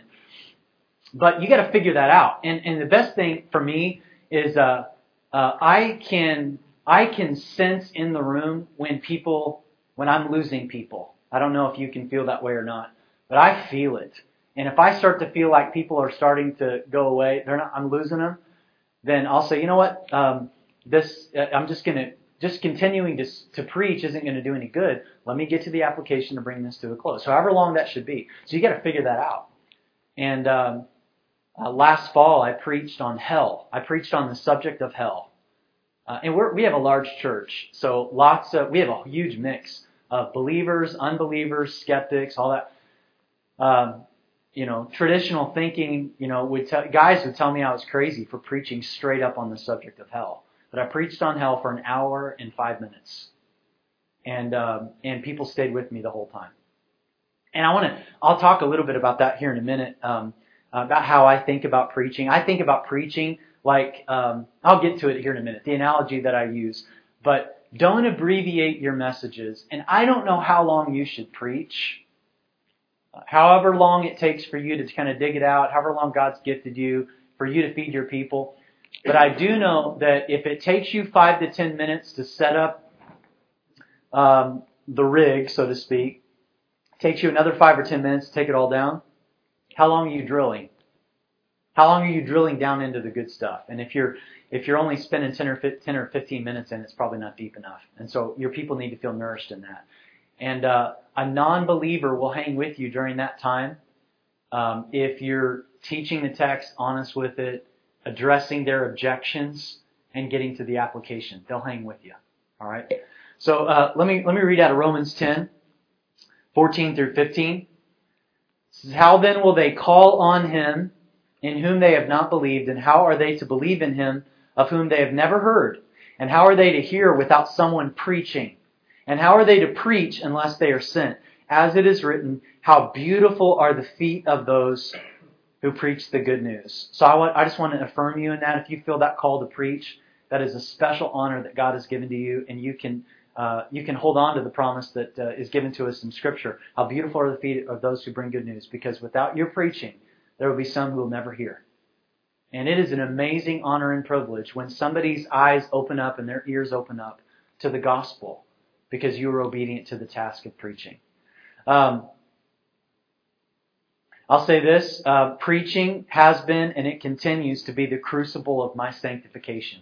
But you got to figure that out. And and the best thing for me is uh, uh, I can I can sense in the room when people when I'm losing people. I don't know if you can feel that way or not, but I feel it. And if I start to feel like people are starting to go away, they're not. I'm losing them. Then I'll say, you know what? Um, This I'm just going to just continuing to to preach isn't going to do any good. Let me get to the application to bring this to a close. So however long that should be. So you got to figure that out. And um, uh, last fall I preached on hell. I preached on the subject of hell. Uh, and we're, we have a large church, so lots of we have a huge mix of believers, unbelievers, skeptics, all that. Um, you know, traditional thinking. You know, would tell, guys would tell me I was crazy for preaching straight up on the subject of hell. But I preached on hell for an hour and five minutes. And um, and people stayed with me the whole time. And I want to, I'll talk a little bit about that here in a minute, um, about how I think about preaching. I think about preaching like, um, I'll get to it here in a minute, the analogy that I use. But don't abbreviate your messages. And I don't know how long you should preach. However long it takes for you to kind of dig it out, however long God's gifted you, for you to feed your people. But I do know that if it takes you five to ten minutes to set up um, the rig, so to speak, it takes you another five or ten minutes to take it all down, how long are you drilling? How long are you drilling down into the good stuff? And if you're if you're only spending ten or fifteen minutes in, it's probably not deep enough. And so your people need to feel nourished in that. And uh, a non-believer will hang with you during that time um, if you're teaching the text, honest with it, addressing their objections, and getting to the application. They'll hang with you. All right. So uh, let me let me read out of Romans ten, fourteen through fifteen. How then will they call on him in whom they have not believed? And how are they to believe in him of whom they have never heard? And how are they to hear without someone preaching? And how are they to preach unless they are sent? As it is written, how beautiful are the feet of those who preach the good news. So I, want, I just want to affirm you in that. If you feel that call to preach, that is a special honor that God has given to you, and you can uh, you can hold on to the promise that uh, is given to us in Scripture. How beautiful are the feet of those who bring good news, because without your preaching, there will be some who will never hear. And it is an amazing honor and privilege when somebody's eyes open up and their ears open up to the gospel because you were obedient to the task of preaching. Um, I'll say this, uh, preaching has been and it continues to be the crucible of my sanctification.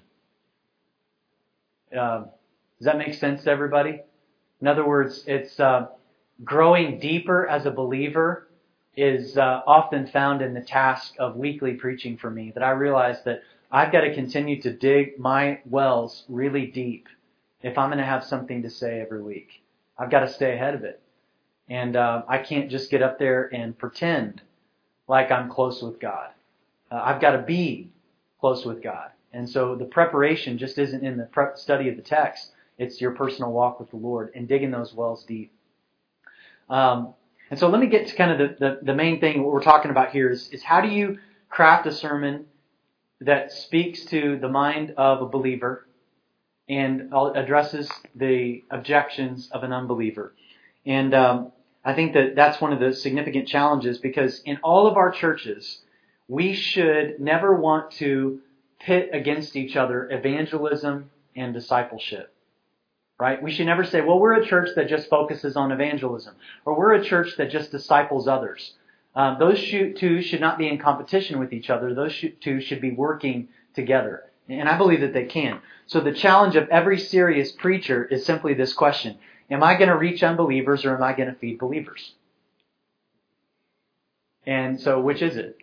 Uh, does that make sense to everybody? In other words, it's uh, growing deeper as a believer is uh, often found in the task of weekly preaching for me, that I realize that I've got to continue to dig my wells really deep if I'm going to have something to say every week. I've got to stay ahead of it. And uh, I can't just get up there and pretend like I'm close with God. Uh, I've got to be close with God. And so the preparation just isn't in the prep study of the text. It's your personal walk with the Lord and digging those wells deep. Um, and so let me get to kind of the, the, the main thing. What we're talking about here is, is how do you craft a sermon that speaks to the mind of a believer and addresses the objections of an unbeliever. And um, I think that that's one of the significant challenges, because in all of our churches, we should never want to pit against each other evangelism and discipleship. Right? We should never say, well, we're a church that just focuses on evangelism, or we're a church that just disciples others. Um, those two should not be in competition with each other. Those two should be working together. And I believe that they can. So the challenge of every serious preacher is simply this question: am I going to reach unbelievers, or am I going to feed believers? And so which is it?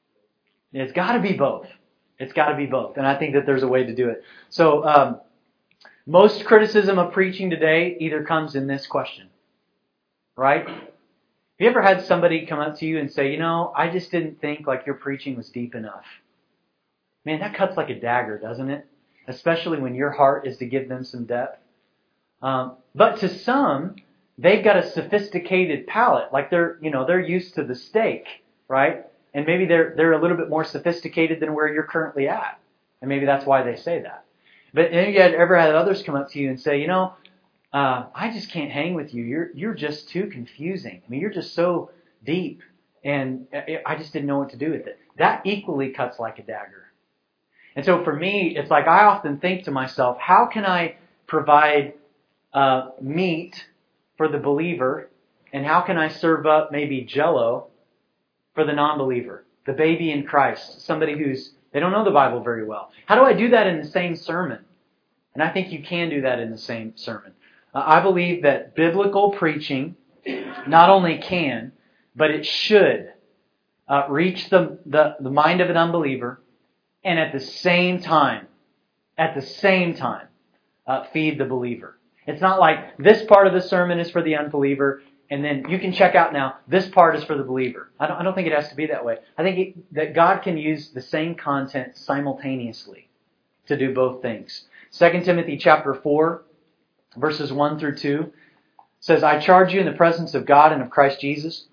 It's got to be both. It's got to be both. And I think that there's a way to do it. So um, most criticism of preaching today either comes in this question. Right? Have you ever had somebody come up to you and say, you know, I just didn't think like your preaching was deep enough? Man, that cuts like a dagger, doesn't it? Especially when your heart is to give them some depth. Um, but to some, they've got a sophisticated palate. Like they're, you know, they're used to the steak, right? And maybe they're they're a little bit more sophisticated than where you're currently at. And maybe that's why they say that. But have you ever had others come up to you and say, you know, uh, I just can't hang with you. You're you're just too confusing. I mean, you're just so deep, and I just didn't know what to do with it. That equally cuts like a dagger. And so for me, it's like I often think to myself, how can I provide uh, meat for the believer, and how can I serve up maybe Jell-O for the non-believer, the baby in Christ, somebody who's they don't know the Bible very well? How do I do that in the same sermon? And I think you can do that in the same sermon. Uh, I believe that biblical preaching not only can, but it should uh, reach the, the, the mind of an unbeliever, and at the same time, at the same time, uh, feed the believer. It's not like this part of the sermon is for the unbeliever, and then you can check out now, this part is for the believer. I don't, I don't think it has to be that way. I think it, that God can use the same content simultaneously to do both things. Second Timothy chapter four, verses one through two says, I charge you in the presence of God and of Christ Jesus,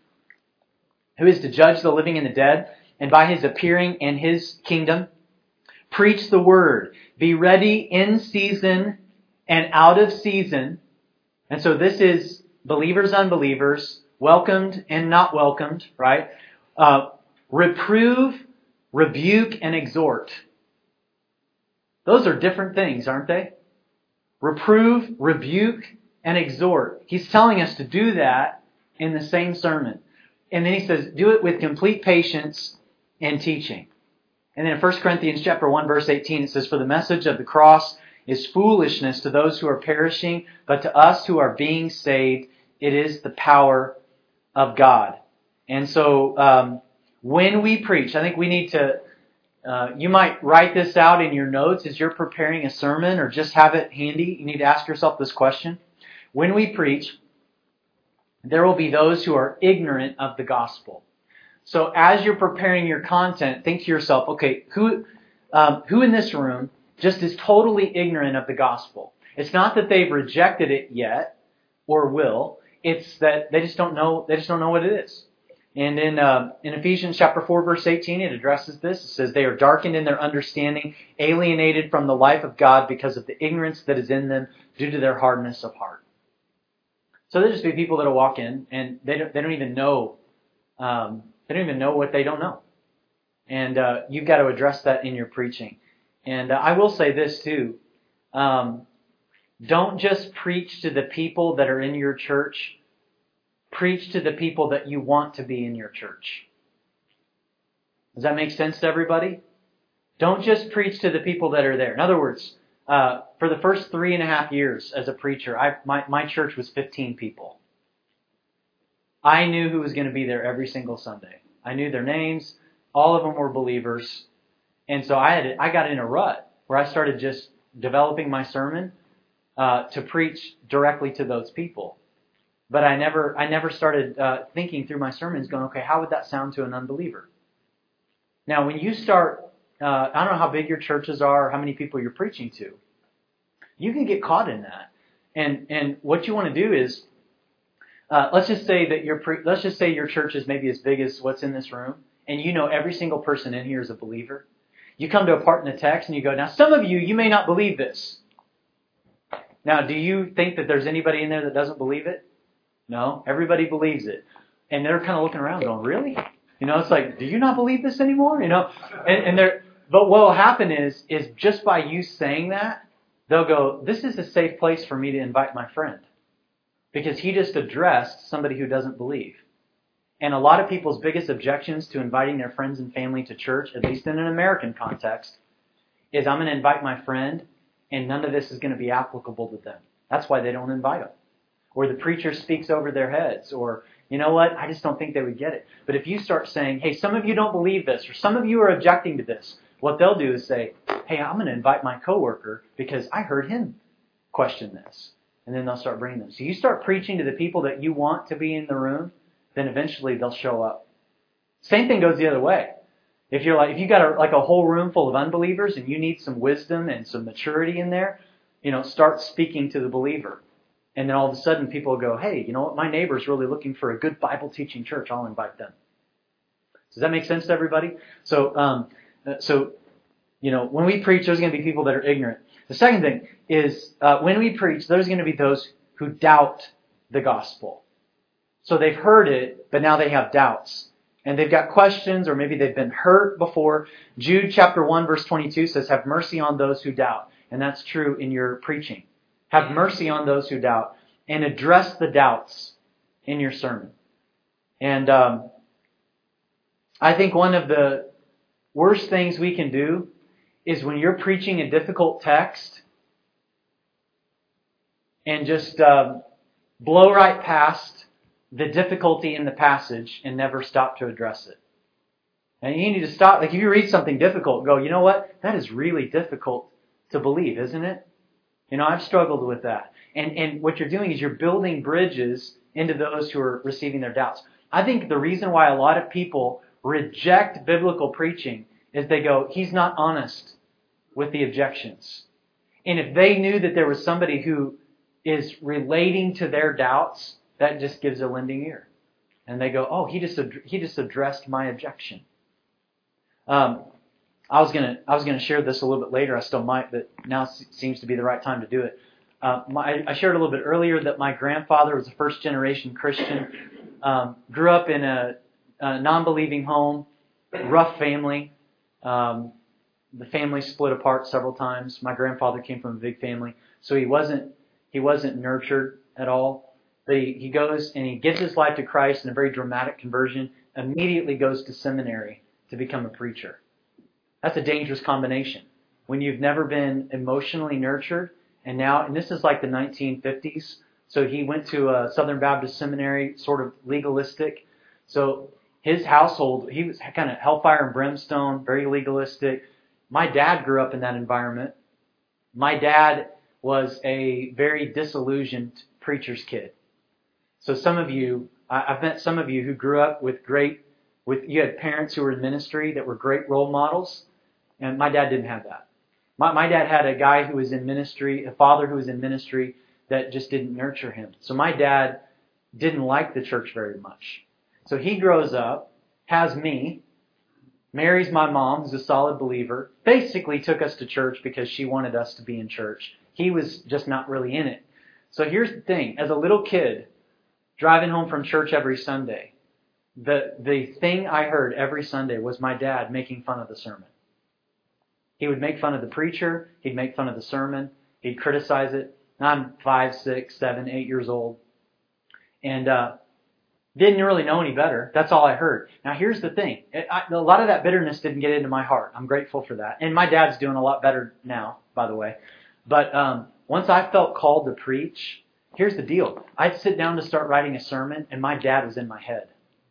who is to judge the living and the dead, and by His appearing in His kingdom, preach the word. Be ready in season and out of season. And so this is believers, unbelievers, welcomed and not welcomed, right? Uh, reprove, rebuke, and exhort. Those are different things, aren't they? Reprove, rebuke, and exhort. He's telling us to do that in the same sermon. And then he says, do it with complete patience and teaching. And then in First Corinthians chapter one, verse eighteen, it says, for the message of the cross is foolishness to those who are perishing, but to us who are being saved, it is the power of God. And so um, when we preach, I think we need to, uh, you might write this out in your notes as you're preparing a sermon, or just have it handy. You need to ask yourself this question. When we preach, there will be those who are ignorant of the gospel. So as you're preparing your content, think to yourself, okay, who um, who in this room just is totally ignorant of the gospel? It's not that they've rejected it yet or will. It's that they just don't know. They just don't know what it is. And in uh, in Ephesians chapter four, verse eighteen, it addresses this. It says, "They are darkened in their understanding, alienated from the life of God because of the ignorance that is in them due to their hardness of heart." So there'll just be people that'll walk in and they don't they don't even know um, they don't even know what they don't know, and uh, you've got to address that in your preaching. And uh, I will say this too: um, don't just preach to the people that are in your church. Preach to the people that you want to be in your church. Does that make sense to everybody? Don't just preach to the people that are there. In other words, uh, for the first three and a half years as a preacher, I, my, my church was fifteen people. I knew who was going to be there every single Sunday. I knew their names. All of them were believers. And so I had I got in a rut where I started just developing my sermon uh, to preach directly to those people. But I never I never started uh, thinking through my sermons going, okay, how would that sound to an unbeliever? Now, when you start, uh, I don't know how big your churches are or how many people you're preaching to. You can get caught in that. And and what you want to do is, uh, let's just say that your pre- let's just say your church is maybe as big as what's in this room, and you know every single person in here is a believer. You come to a part in the text and you go, now some of you, you may not believe this. Now, do you think that there's anybody in there that doesn't believe it? No, everybody believes it. And they're kind of looking around going, really? You know, it's like, do you not believe this anymore? You know, and, and they're, but what will happen is, is just by you saying that, they'll go, this is a safe place for me to invite my friend. Because he just addressed somebody who doesn't believe. And a lot of people's biggest objections to inviting their friends and family to church, at least in an American context, is I'm going to invite my friend and none of this is going to be applicable to them. That's why they don't invite them. Or the preacher speaks over their heads, or, you know what, I just don't think they would get it. But if you start saying, hey, some of you don't believe this, or some of you are objecting to this, what they'll do is say, hey, I'm going to invite my coworker because I heard him question this. And then they'll start bringing them. So you start preaching to the people that you want to be in the room, then eventually they'll show up. Same thing goes the other way. If you're like, if you got a, like a whole room full of unbelievers and you need some wisdom and some maturity in there, you know, start speaking to the believer. And then all of a sudden people go, hey, you know what? My neighbor's really looking for a good Bible teaching church. I'll invite them. Does that make sense to everybody? So, um, so, you know, when we preach, there's going to be people that are ignorant. The second thing is uh, when we preach, there's going to be those who doubt the gospel. So they've heard it, but now they have doubts. And they've got questions, or maybe they've been hurt before. Jude chapter one, verse twenty-two says, have mercy on those who doubt. And that's true in your preaching. Have mercy on those who doubt, and address the doubts in your sermon. And um, I think one of the worst things we can do is when you're preaching a difficult text and just uh, blow right past the difficulty in the passage and never stop to address it. And you need to stop. Like if you read something difficult, go, you know what? That is really difficult to believe, isn't it? You know, I've struggled with that. And and what you're doing is you're building bridges into those who are receiving their doubts. I think the reason why a lot of people reject biblical preaching is they go, he's not honest with the objections. And if they knew that there was somebody who is relating to their doubts, that just gives a lending ear. And they go, oh, he just he just addressed my objection. Um, I was gonna I was gonna share this a little bit later. I still might, but now seems to be the right time to do it. Uh, my, I shared a little bit earlier that my grandfather was a first generation Christian. Um, grew up in a, a non-believing home, rough family. Um, the family split apart several times. My grandfather came from a big family, so he wasn't he wasn't nurtured at all. But he, he goes and he gives his life to Christ in a very dramatic conversion. Immediately goes to seminary to become a preacher. That's a dangerous combination. When you've never been emotionally nurtured, and now, and this is like the nineteen fifties, so he went to a Southern Baptist seminary, sort of legalistic. So his household, he was kind of hellfire and brimstone, very legalistic. My dad grew up in that environment. My dad was a very disillusioned preacher's kid. So some of you, I've met some of you who grew up with great with you had parents who were in ministry that were great role models, and my dad didn't have that. My, my dad had a guy who was in ministry, a father who was in ministry that just didn't nurture him. So my dad didn't like the church very much. So he grows up, has me, marries my mom, who's a solid believer, basically took us to church because she wanted us to be in church. He was just not really in it. So here's the thing. As a little kid, driving home from church every Sunday, the, the thing I heard every Sunday was my dad making fun of the sermon. He would make fun of the preacher. He'd make fun of the sermon. He'd criticize it. I'm five, six, seven, eight years old. And uh, didn't really know any better. That's all I heard. Now, here's the thing. It, I, a lot of that bitterness didn't get into my heart. I'm grateful for that. And my dad's doing a lot better now, by the way. But um, once I felt called to preach, here's the deal. I'd sit down to start writing a sermon, and my dad was in my head.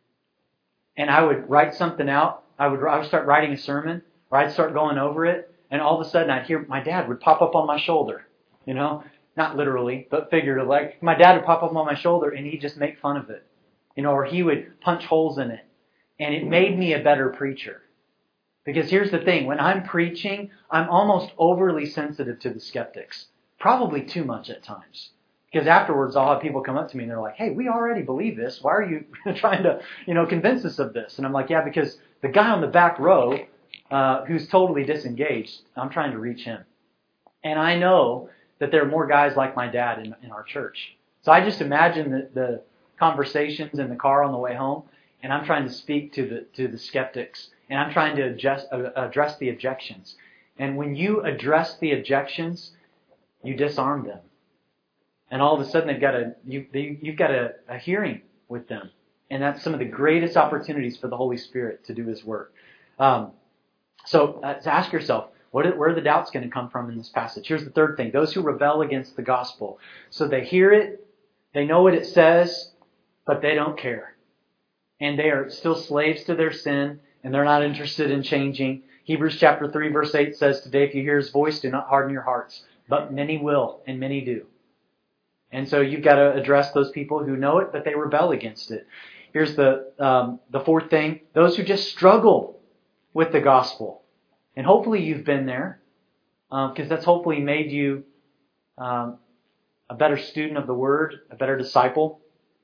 And I would write something out. I would, I would start writing a sermon, or I'd start going over it, and all of a sudden I'd hear my dad would pop up on my shoulder. You know, not literally, but figuratively. Like my dad would pop up on my shoulder, and he'd just make fun of it. You know, or he would punch holes in it. And it made me a better preacher. Because here's the thing. When I'm preaching, I'm almost overly sensitive to the skeptics. Probably too much at times. Because afterwards, I'll have people come up to me and they're like, hey, we already believe this. Why are you trying to, you know, convince us of this? And I'm like, yeah, because the guy on the back row uh, who's totally disengaged, I'm trying to reach him. And I know that there are more guys like my dad in, in our church. So I just imagine the, the conversations in the car on the way home, and I'm trying to speak to the to the skeptics, and I'm trying to adjust, uh, address the objections. And when you address the objections, you disarm them. And all of a sudden, they've got a you they, you've got a, a hearing with them, and that's some of the greatest opportunities for the Holy Spirit to do His work. Um, so, uh, to ask yourself, what are, where are the doubts going to come from in this passage? Here's the third thing: those who rebel against the gospel. So they hear it, they know what it says, but they don't care, and they are still slaves to their sin, and they're not interested in changing. Hebrews chapter three, verse eight says, "Today, if you hear His voice, do not harden your hearts, but many will, and many do." And so you've got to address those people who know it, but they rebel against it. Here's the um, the fourth thing. Those who just struggle with the gospel. And hopefully you've been there, because um, that's hopefully made you um, a better student of the Word, a better disciple.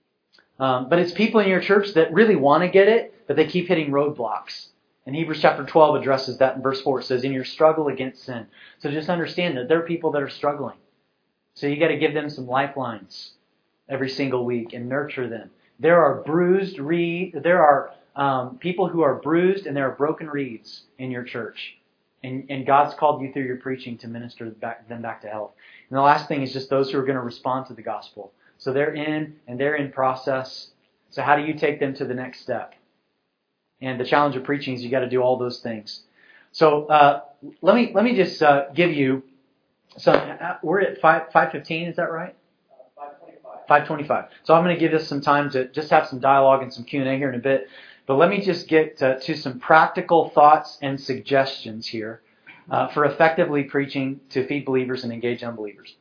Um, but it's people in your church that really want to get it, but they keep hitting roadblocks. And Hebrews chapter twelve addresses that in verse four. It says, in your struggle against sin. So just understand that there are people that are struggling. So you got to give them some lifelines every single week and nurture them. There are bruised reed. There are um, people who are bruised, and there are broken reeds in your church. And, and God's called you through your preaching to minister back, them back to health. And the last thing is just those who are going to respond to the gospel. So they're in, and they're in process. So how do you take them to the next step? And the challenge of preaching is you got to do all those things. So uh, let me let me just uh, give you. So we're at five five fifteen, is that right? five twenty-five. five twenty-five. So I'm going to give us some time to just have some dialogue and some Q and A here in a bit. But let me just get to, to some practical thoughts and suggestions here uh, for effectively preaching to feed believers and engage unbelievers.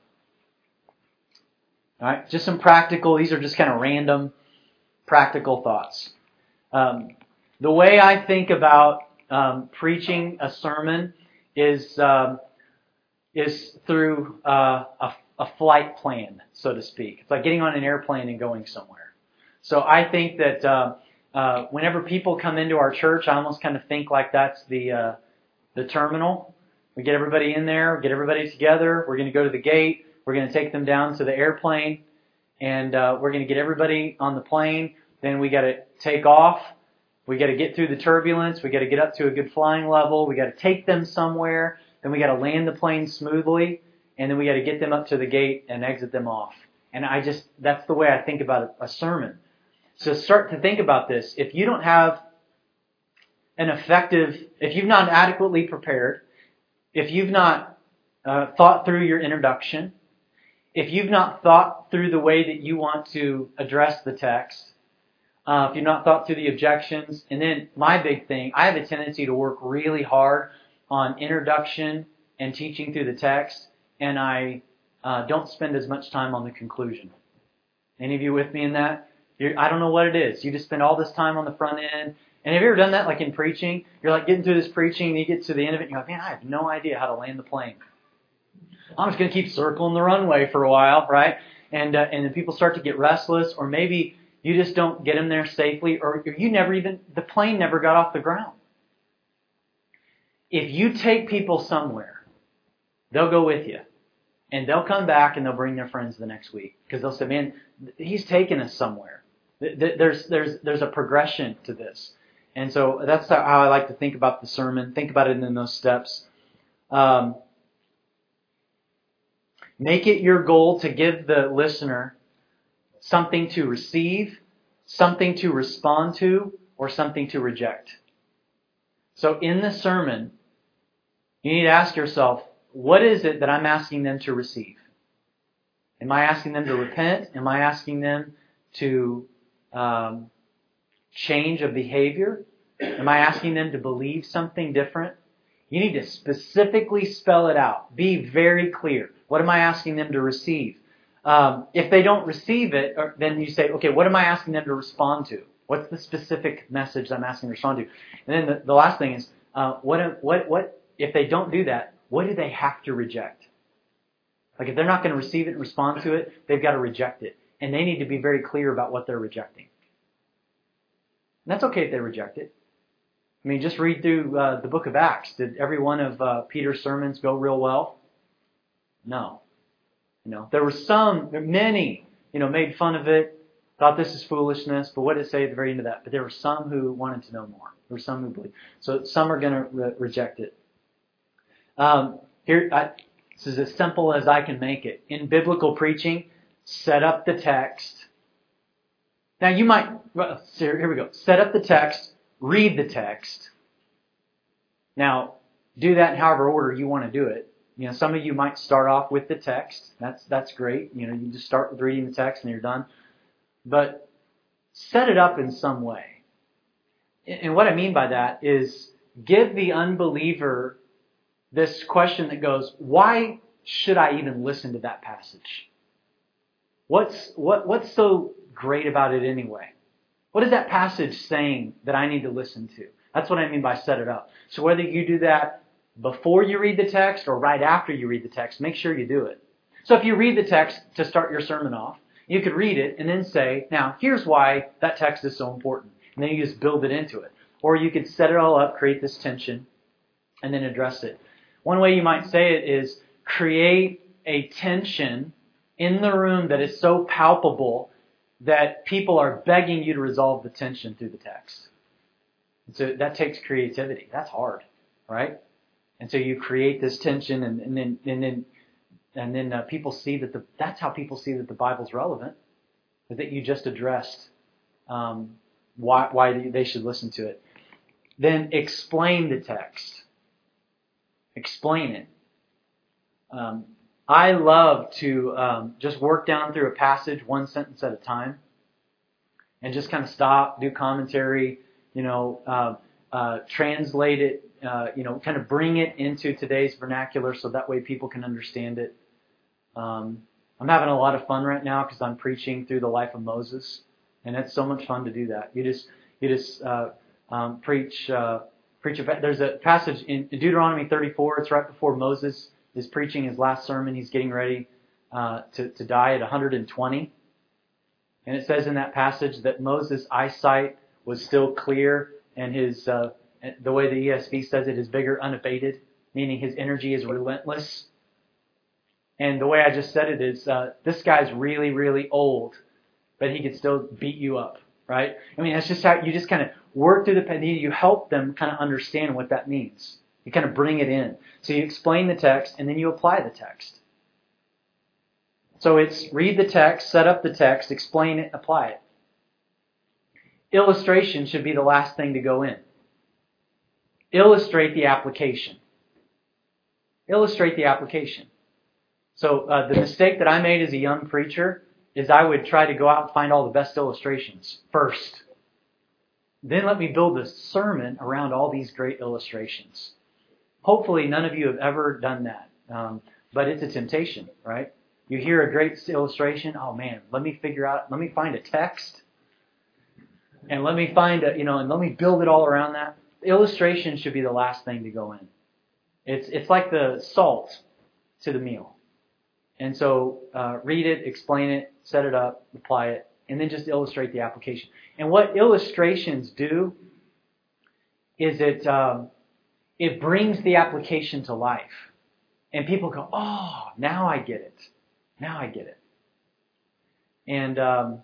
All right, just some practical. These are just kind of random, practical thoughts. Um, the way I think about um, preaching a sermon is. Um, is through uh, a, a flight plan, so to speak. It's like getting on an airplane and going somewhere. So I think that uh, uh, whenever people come into our church, I almost kind of think like that's the uh, the terminal. We get everybody in there, get everybody together. We're going to go to the gate. We're going to take them down to the airplane, and uh, we're going to get everybody on the plane. Then we got to take off. We got to get through the turbulence. We got to get up to a good flying level. We got to take them somewhere. Then we got to land the plane smoothly, and then we got to get them up to the gate and exit them off. And I just, that's the way I think about a sermon. So start to think about this. If you don't have an effective, if you've not adequately prepared, if you've not uh, thought through your introduction, if you've not thought through the way that you want to address the text, uh, if you've not thought through the objections, and then my big thing, I have a tendency to work really hard on introduction and teaching through the text, and I uh, don't spend as much time on the conclusion. Any of you with me in that? You're, I don't know what it is. You just spend all this time on the front end, And have you ever done that, like in preaching? You're like getting through this preaching, and you get to the end of it, and you're like, man, I have no idea how to land the plane. I'm just going to keep circling the runway for a while, right? And uh, and then people start to get restless, or maybe you just don't get them there safely, or you never even, the plane never got off the ground. If you take people somewhere, they'll go with you. And they'll come back and they'll bring their friends the next week. Because they'll say, man, he's taking us somewhere. There's, there's, there's a progression to this. And so that's how I like to think about the sermon. Think about it in those steps. Um, make it your goal to give the listener something to receive, something to respond to, or something to reject. So in the sermon, you need to ask yourself, what is it that I'm asking them to receive? Am I asking them to repent? Am I asking them to um, change a behavior? Am I asking them to believe something different? You need to specifically spell it out. Be very clear. What am I asking them to receive? Um, if they don't receive it, or, then you say, okay, what am I asking them to respond to? What's the specific message I'm asking them to respond to? And then the, the last thing is, uh, what, what, what, if they don't do that, what do they have to reject? Like if they're not going to receive it and respond to it, they've got to reject it. And they need to be very clear about what they're rejecting. And that's okay if they reject it. I mean, just read through uh, the book of Acts. Did every one of uh, Peter's sermons go real well? No. You know, there were some, many, you know, made fun of it, thought this is foolishness, but what did it say at the very end of that? But there were some who wanted to know more. There were some who believed. So some are going to re- reject it. Um, here, I, this is as simple as I can make it. In biblical preaching, set up the text. Now you might, well, here we go. Set up the text, read the text. Now, do that in however order you want to do it. You know, some of you might start off with the text. That's that's great. You know, you just start with reading the text and you're done. But set it up in some way. And what I mean by that is give the unbeliever this question that goes, why should I even listen to that passage? What's what what's so great about it anyway? What is that passage saying that I need to listen to? That's what I mean by set it up. So whether you do that before you read the text or right after you read the text, make sure you do it. So if you read the text to start your sermon off, you could read it and then say, now here's why that text is so important. And then you just build it into it. Or you could set it all up, create this tension, and then address it. One way you might say it is create a tension in the room that is so palpable that people are begging you to resolve the tension through the text. So that takes creativity. That's hard, right? And so you create this tension, and, and then and then and then uh, people see that the that's how people see that the Bible's relevant, is that you just addressed um, why why they should listen to it. Then explain the text. Explain it. Um, I love to um, just work down through a passage one sentence at a time, and just kind of stop, do commentary, you know, uh, uh, translate it. Uh, you know, kind of bring it into today's vernacular so that way people can understand it. Um, I'm having a lot of fun right now because I'm preaching through the life of Moses, and it's so much fun to do that. You just you just uh, um, preach uh, preach. A, there's a passage in Deuteronomy thirty-four. It's right before Moses is preaching his last sermon. He's getting ready uh, to to die at one hundred twenty, and it says in that passage that Moses' eyesight was still clear and his uh, the way the E S V says it is vigor unabated, meaning his energy is relentless. And the way I just said it is, uh, this guy's really, really old, but he could still beat you up, right? I mean, that's just how you just kind of work through the, you help them kind of understand what that means. You kind of bring it in. So you explain the text, and then you apply the text. So it's read the text, set up the text, explain it, apply it. Illustration should be the last thing to go in. Illustrate the application. Illustrate the application. So uh, the mistake that I made as a young preacher is I would try to go out and find all the best illustrations first. Then let me build a sermon around all these great illustrations. Hopefully none of you have ever done that. Um, but it's a temptation, right? You hear a great illustration, oh man, let me figure out, let me find a text. and let me find a, you know, and let me build it all around that. Illustration should be the last thing to go in. It's it's like the salt to the meal. And so uh, read it, explain it, set it up, apply it, and then just illustrate the application. And what illustrations do is it um, it brings the application to life. And people go, oh, now I get it. Now I get it. And um,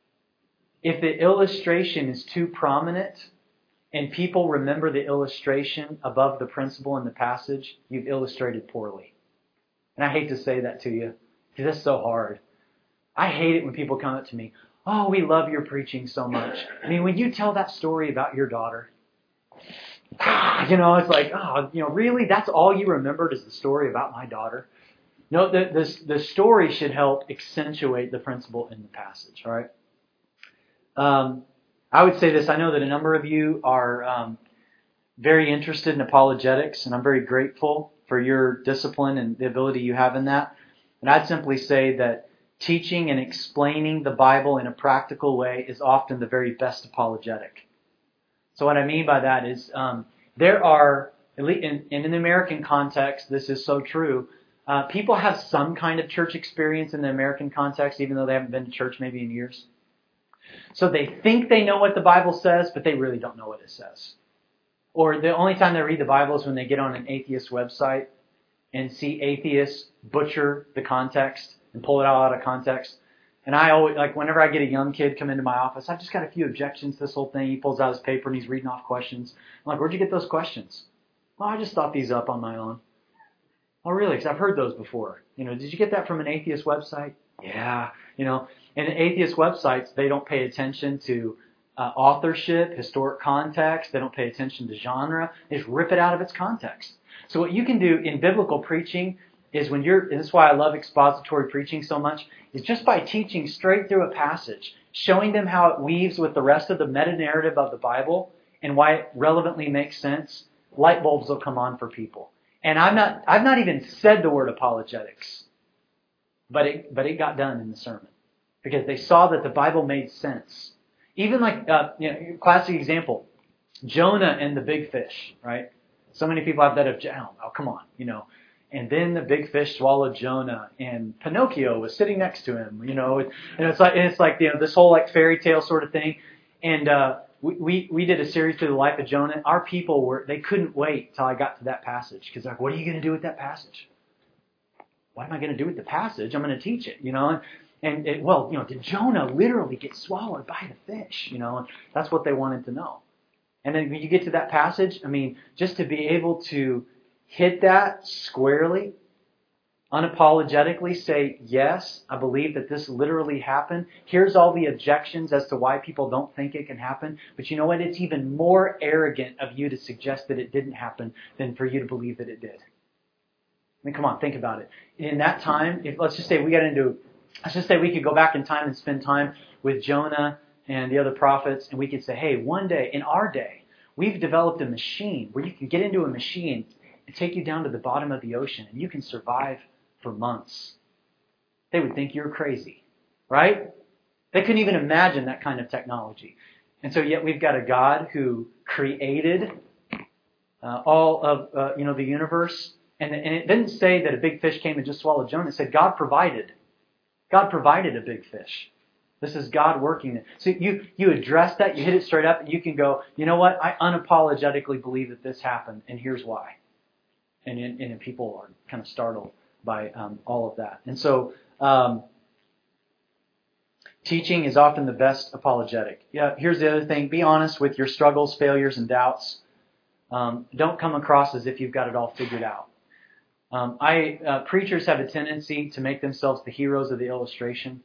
if the illustration is too prominent and people remember the illustration above the principle in the passage, you've illustrated poorly. And I hate to say that to you because it's so hard. I hate it when people come up to me, oh, we love your preaching so much. I mean, when you tell that story about your daughter, ah, you know, it's like, oh, you know, really? That's all you remembered is the story about my daughter? No, the, the, the story should help accentuate the principle in the passage, all right? Um, I would say this. I know that a number of you are um, very interested in apologetics, and I'm very grateful for your discipline and the ability you have in that. And I'd simply say that teaching and explaining the Bible in a practical way is often the very best apologetic. So what I mean by that is um, there are, at least in, in the American context, this is so true, uh, people have some kind of church experience in the American context, even though they haven't been to church maybe in years. So they think they know what the Bible says, but they really don't know what it says. Or the only time they read the Bible is when they get on an atheist website and see atheists butcher the context and pull it all out of context. And I always, like, whenever I get a young kid come into my office, I've just got a few objections to this whole thing. He pulls out his paper and he's reading off questions. I'm like, where'd you get those questions? Well, I just thought these up on my own. Oh, really? Because I've heard those before. You know, did you get that from an atheist website? Yeah. You know, and atheist websites, they don't pay attention to uh, authorship, historic context. They don't pay attention to genre. They just rip it out of its context. So what you can do in biblical preaching is when you're, and this is why I love expository preaching so much, is just by teaching straight through a passage, showing them how it weaves with the rest of the meta-narrative of the Bible and why it relevantly makes sense, light bulbs will come on for people. And I'm not, I've not even said the word apologetics, but it, but it got done in the sermon because they saw that the Bible made sense. Even like, uh, you know, classic example, Jonah and the big fish, right? So many people have that objection. Oh, come on, you know. And then the big fish swallowed Jonah, and Pinocchio was sitting next to him, you know. And it's like, and it's like, you know, this whole like fairy tale sort of thing. And uh, we, we we did a series through the life of Jonah. Our people were, they couldn't wait till I got to that passage because like, what are you going to do with that passage? What am I going to do with the passage? I'm going to teach it, you know. And, and it, well, you know, did Jonah literally get swallowed by the fish? You know, and that's what they wanted to know. And then when you get to that passage, I mean, just to be able to hit that squarely, unapologetically say, yes, I believe that this literally happened. Here's all the objections as to why people don't think it can happen. But you know what? It's even more arrogant of you to suggest that it didn't happen than for you to believe that it did. I mean, come on, think about it. In that time, if let's just say we got into, let's just say we could go back in time and spend time with Jonah and the other prophets, and we could say, hey, one day, in our day, we've developed a machine where you can get into a machine and take you down to the bottom of the ocean, and you can survive for months. They would think you're crazy, right? They couldn't even imagine that kind of technology. And so yet we've got a God who created uh, all of uh, you know the universe, and, and it didn't say that a big fish came and just swallowed Jonah. It said God provided. God provided a big fish. This is God working it. So you, you address that, you hit it straight up, and you can go, you know what? I unapologetically believe that this happened, and here's why. And, and, and people are kind of startled by um, all of that. And so um, teaching is often the best apologetic. Yeah. Here's the other thing. Be honest with your struggles, failures, and doubts. Um, don't come across as if you've got it all figured out. Um, I uh, preachers have a tendency to make themselves the heroes of the illustration.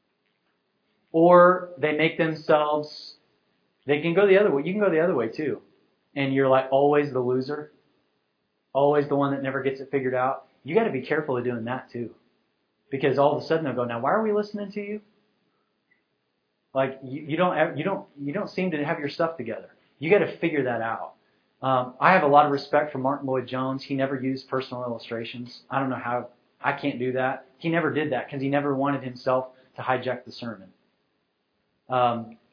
Or they make themselves, they can go the other way. You can go the other way too. And you're like always the loser. Always the one that never gets it figured out. You got to be careful of doing that too. Because all of a sudden they'll go, now why are we listening to you? Like you, you don't you don't you don't seem to have your stuff together. You got to figure that out. Um, I have a lot of respect for Martin Lloyd-Jones. He never used personal illustrations. I don't know how, I can't do that. He never did that because he never wanted himself to hijack the sermon. Um,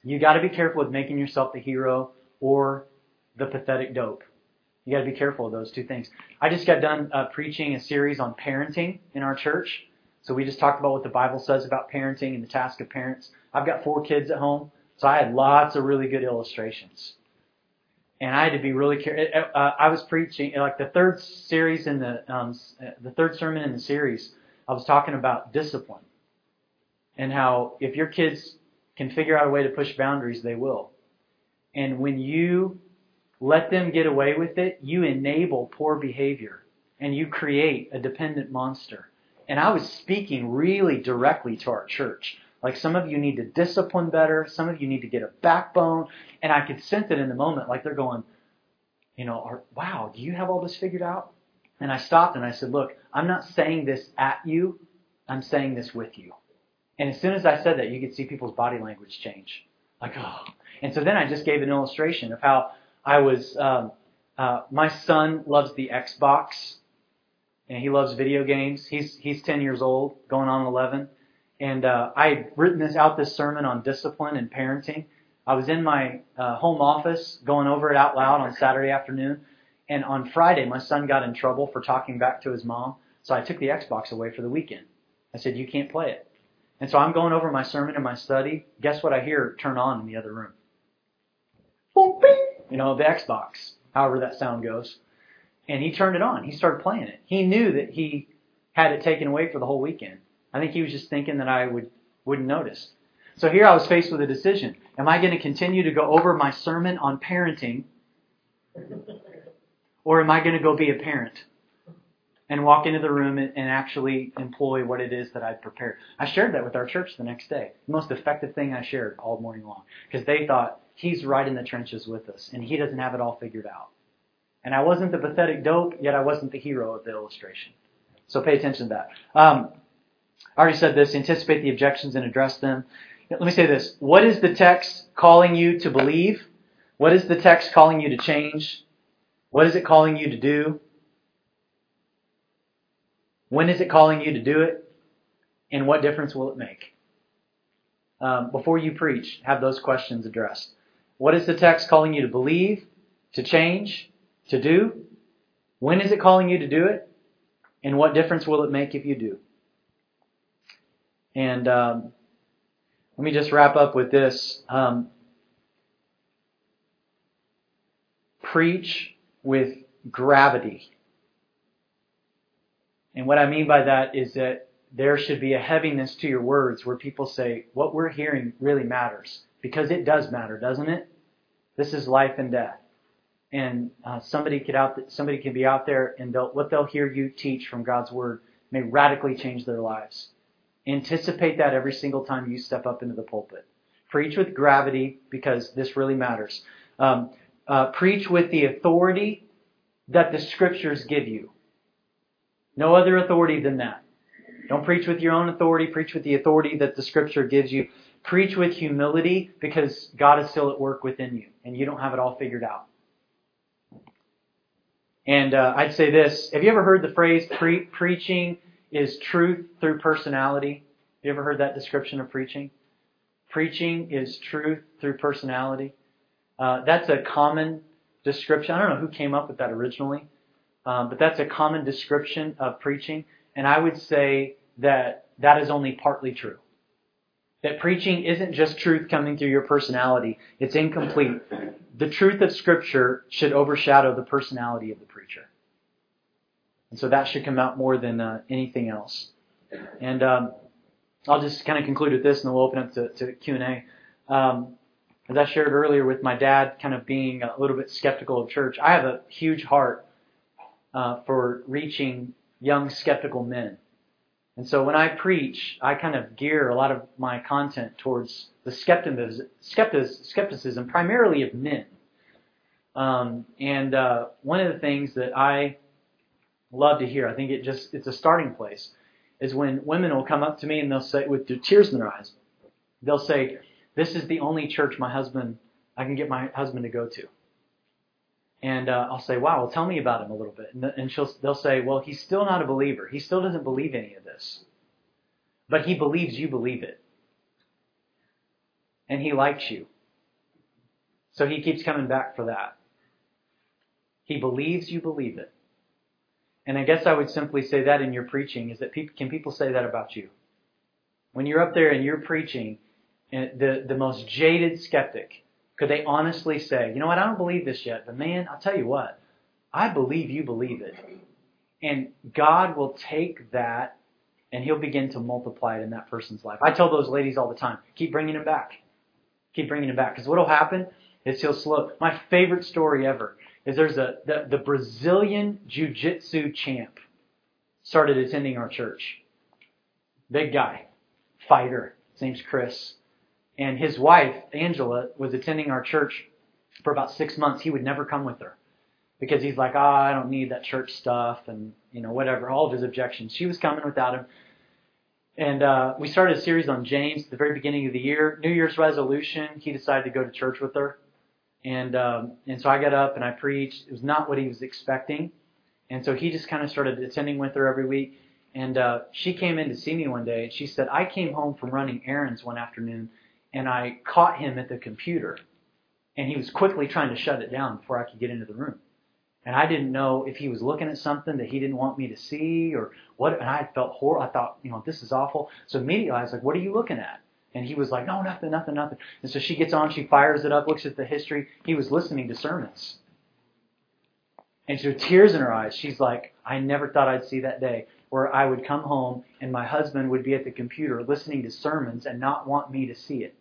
You got to be careful with making yourself the hero or the pathetic dope. You got to be careful of those two things. I just got done uh, preaching a series on parenting in our church. So we just talked about what the Bible says about parenting and the task of parents. I've got four kids at home, so I had lots of really good illustrations. And I had to be really careful. Uh, I was preaching, like the third series in the, um, the third sermon in the series, I was talking about discipline. And how if your kids can figure out a way to push boundaries, they will. And when you let them get away with it, you enable poor behavior. And you create a dependent monster. And I was speaking really directly to our church. Like, some of you need to discipline better. Some of you need to get a backbone. And I could sense it in the moment. Like, they're going, you know, wow, do you have all this figured out? And I stopped and I said, look, I'm not saying this at you. I'm saying this with you. And as soon as I said that, you could see people's body language change. Like, oh. And so then I just gave an illustration of how I was, um, uh, my son loves the Xbox. And he loves video games. He's he's ten years old, going on eleven. And uh, I had written this out, this sermon on discipline and parenting. I was in my uh, home office going over it out loud on Saturday afternoon. And on Friday, my son got in trouble for talking back to his mom. So I took the Xbox away for the weekend. I said, you can't play it. And so I'm going over my sermon in my study. Guess what I hear turn on in the other room? Boom, bing. You know, the Xbox, however that sound goes. And he turned it on. He started playing it. He knew that he had it taken away for the whole weekend. I think he was just thinking that I would, wouldn't notice. So here I was faced with a decision. Am I going to continue to go over my sermon on parenting? Or am I going to go be a parent and walk into the room and, and actually employ what it is that I'd prepared? I shared that with our church the next day. The most effective thing I shared all morning long. Because they thought, he's right in the trenches with us. And he doesn't have it all figured out. And I wasn't the pathetic dope, yet I wasn't the hero of the illustration. So pay attention to that. Um, I already said this, anticipate the objections and address them. Let me say this. What is the text calling you to believe? What is the text calling you to change? What is it calling you to do? When is it calling you to do it? And what difference will it make? Um, before you preach, have those questions addressed. What is the text calling you to believe, to change, to do? When is it calling you to do it? And what difference will it make if you do? And um, let me just wrap up with this. Um, preach with gravity. And what I mean by that is that there should be a heaviness to your words where people say, what we're hearing really matters. Because it does matter, doesn't it? This is life and death. And uh, somebody could out, somebody can be out there, and they'll, what they'll hear you teach from God's Word may radically change their lives. Anticipate that every single time you step up into the pulpit. Preach with gravity, because this really matters. Um, uh, preach with the authority that the Scriptures give you. No other authority than that. Don't preach with your own authority. Preach with the authority that the Scripture gives you. Preach with humility, because God is still at work within you, and you don't have it all figured out. And uh, I'd say this. Have you ever heard the phrase, pre- preaching is truth through personality? Have you ever heard that description of preaching? Preaching is truth through personality. Uh, that's a common description. I don't know who came up with that originally, um, but that's a common description of preaching. And I would say that that is only partly true. That preaching isn't just truth coming through your personality. It's incomplete. The truth of Scripture should overshadow the personality of the preacher. And so that should come out more than uh, anything else. And um, I'll just kind of conclude with this, and then we'll open up to, to Q and A. Um, as I shared earlier with my dad kind of being a little bit skeptical of church, I have a huge heart uh, for reaching young skeptical men. And so when I preach, I kind of gear a lot of my content towards the skepticism, skepticism primarily of men. Um, and uh, one of the things that I love to hear, I think it just it's a starting place, is when women will come up to me and they'll say, with tears in their eyes, they'll say, "This is the only church my husband, I can get my husband to go to." And uh, I'll say, "Wow, well, tell me about him a little bit." And, and she'll, they'll say, "Well, he's still not a believer. He still doesn't believe any of this. But he believes you believe it. And he likes you. So he keeps coming back for that. He believes you believe it. And I guess I would simply say that in your preaching is that people, can people say that about you? When you're up there and you're preaching, and the, the most jaded skeptic, could they honestly say, you know what, I don't believe this yet, but man, I'll tell you what, I believe you believe it. And God will take that and He'll begin to multiply it in that person's life. I tell those ladies all the time, keep bringing them back. Keep bringing them back. Because what will happen is he'll slow. My favorite story ever is there's a the, the Brazilian Jiu-Jitsu champ started attending our church. Big guy, fighter. His name's Chris. And his wife, Angela, was attending our church for about six months. He would never come with her because he's like, ah, oh, I don't need that church stuff and, you know, whatever, all of his objections. She was coming without him. And uh, we started a series on James at the very beginning of the year. New Year's resolution, he decided to go to church with her. And um, and so I got up and I preached. It was not what he was expecting. And so he just kind of started attending with her every week. And uh, she came in to see me one day, and she said, I came home from running errands one afternoon, and I caught him at the computer. And he was quickly trying to shut it down before I could get into the room. And I didn't know if he was looking at something that he didn't want me to see or what. And I felt horrible. I thought, you know, this is awful. So immediately I was like, what are you looking at? And he was like, no, nothing, nothing, nothing. And so she gets on, she fires it up, looks at the history. He was listening to sermons. And she had tears in her eyes. She's like, I never thought I'd see that day where I would come home and my husband would be at the computer listening to sermons and not want me to see it.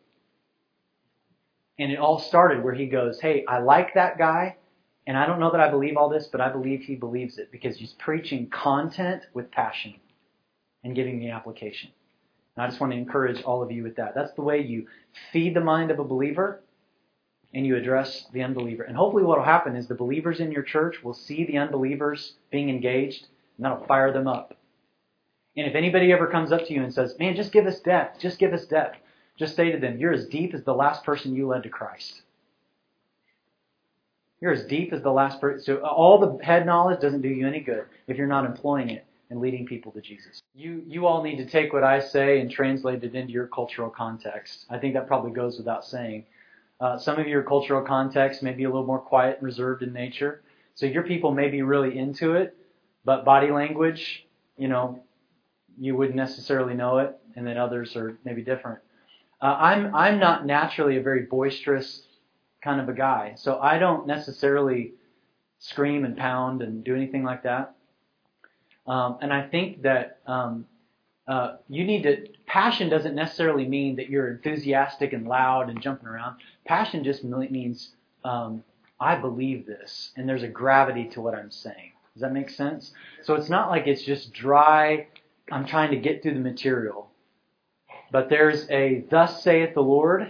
And it all started where he goes, hey, I like that guy. And I don't know that I believe all this, but I believe he believes it because he's preaching content with passion and giving the application. And I just want to encourage all of you with that. That's the way you feed the mind of a believer and you address the unbeliever. And hopefully what will happen is the believers in your church will see the unbelievers being engaged, and that'll fire them up. And if anybody ever comes up to you and says, man, just give us depth, just give us depth, just say to them, you're as deep as the last person you led to Christ. You're as deep as the last person. So all the head knowledge doesn't do you any good if you're not employing it and leading people to Jesus. You you all need to take what I say and translate it into your cultural context. I think that probably goes without saying. Uh, some of your cultural context may be a little more quiet and reserved in nature. So your people may be really into it, but body language, you know, you wouldn't necessarily know it, and then others are maybe different. Uh, I'm I'm not naturally a very boisterous kind of a guy. So I don't necessarily scream and pound and do anything like that. Um, and I think that um, uh, you need to, passion doesn't necessarily mean that you're enthusiastic and loud and jumping around. Passion just means um, I believe this and there's a gravity to what I'm saying. Does that make sense? So it's not like it's just dry, I'm trying to get through the material. But there's a thus saith the Lord,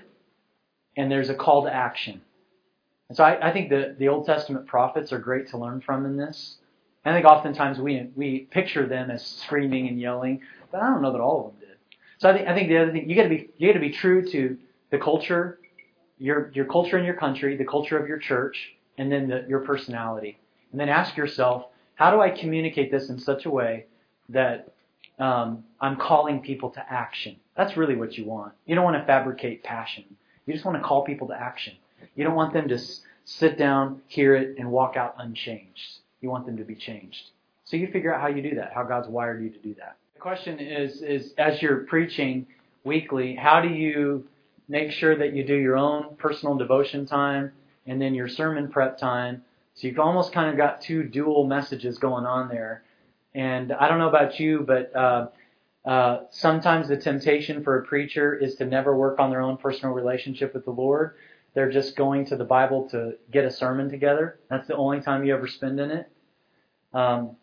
and there's a call to action. And so I, I think the, the Old Testament prophets are great to learn from in this. I think oftentimes we we picture them as screaming and yelling, but I don't know that all of them did. So I think I think the other thing, you got to be you got to be true to the culture, your your culture in your country, the culture of your church, and then the, your personality. And then ask yourself, how do I communicate this in such a way that um, I'm calling people to action? That's really what you want. You don't want to fabricate passion. You just want to call people to action. You don't want them to s- sit down, hear it, and walk out unchanged. You want them to be changed. So you figure out how you do that, how God's wired you to do that. The question is, is as you're preaching weekly, how do you make sure that you do your own personal devotion time and then your sermon prep time? So you've almost kind of got two dual messages going on there. And I don't know about you, but uh, uh, sometimes the temptation for a preacher is to never work on their own personal relationship with the Lord. They're just going to the Bible to get a sermon together. That's the only time you ever spend in it. Um,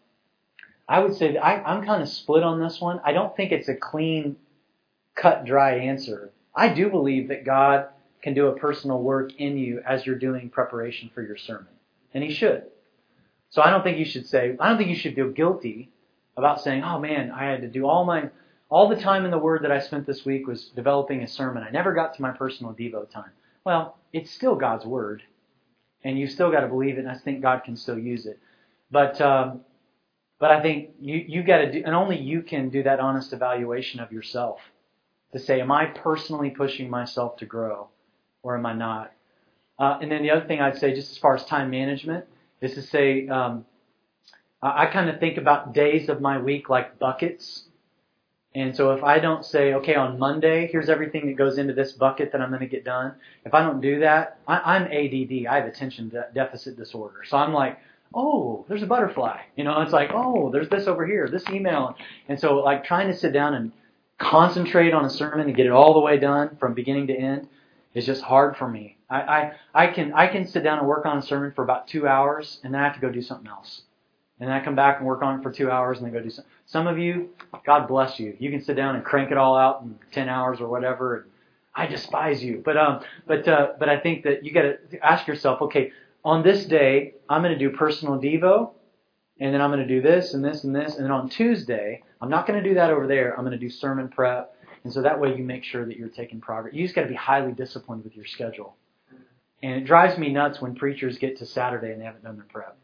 I would say that I, I'm kind of split on this one. I don't think it's a clean, cut, dry answer. I do believe that God can do a personal work in you as you're doing preparation for your sermon. And He should. So I don't think you should say, I don't think you should feel guilty about saying, oh man, I had to do all my, all the time in the Word that I spent this week was developing a sermon. I never got to my personal Devo time. Well, it's still God's Word. And you still got to believe it, and I think God can still use it. But um, but I think you you got to do, and only you can do that honest evaluation of yourself to say, am I personally pushing myself to grow, or am I not? Uh, and then the other thing I'd say, just as far as time management, is to say um, I, I kind of think about days of my week like buckets. And so if I don't say, okay, on Monday, here's everything that goes into this bucket that I'm going to get done. If I don't do that, I, I'm A D D. I have attention de- deficit disorder. So I'm like, oh, there's a butterfly. You know, it's like, oh, there's this over here, this email. And so like trying to sit down and concentrate on a sermon and get it all the way done from beginning to end is just hard for me. I, I, I can I can sit down and work on a sermon for about two hours and then I have to go do something else. And then I come back and work on it for two hours and then go do something. Some of you, God bless you. You can sit down and crank it all out in ten hours or whatever. And I despise you. But um, but uh, but I think that you got to ask yourself, okay, on this day, I'm going to do personal devo, and then I'm going to do this and this and this. And then on Tuesday, I'm not going to do that over there. I'm going to do sermon prep. And so that way you make sure that you're taking progress. You just got to be highly disciplined with your schedule. And it drives me nuts when preachers get to Saturday and they haven't done their prep.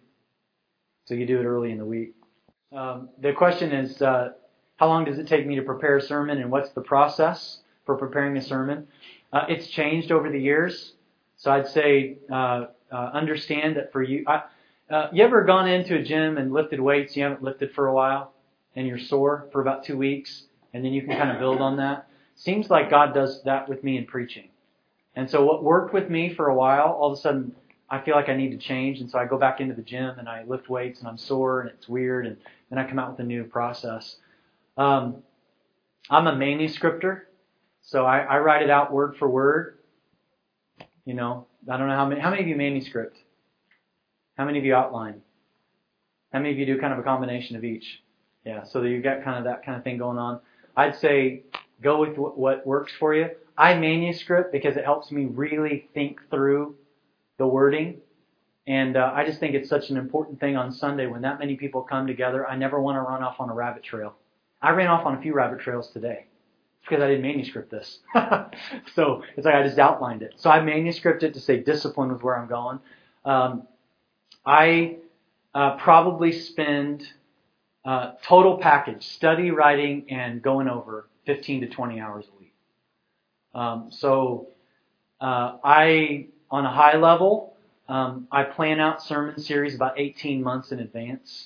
So you do it early in the week. Um, the question is, uh, how long does it take me to prepare a sermon, and what's the process for preparing a sermon? Uh, it's changed over the years. So I'd say uh, uh, understand that for you. I, uh, you ever gone into a gym and lifted weights you haven't lifted for a while, and you're sore for about two weeks, and then you can kind of build on that? Seems like God does that with me in preaching. And so what worked with me for a while, all of a sudden, I feel like I need to change, and so I go back into the gym and I lift weights and I'm sore and it's weird, and then I come out with a new process. Um, I'm a manuscripter, so I, I write it out word for word. You know, I don't know how many. How many of you manuscript? How many of you outline? How many of you do kind of a combination of each? Yeah, so you've got kind of that kind of thing going on. I'd say go with what works for you. I manuscript because it helps me really think through the wording. And uh, I just think it's such an important thing on Sunday when that many people come together. I never want to run off on a rabbit trail. I ran off on a few rabbit trails today. It's because I didn't manuscript this. So it's like I just outlined it. So I manuscripted to say discipline with where I'm going. Um, I uh, probably spend uh, total package, study, writing, and going over fifteen to twenty hours a week. Um, so uh, I... On a high level, um, I plan out sermon series about eighteen months in advance.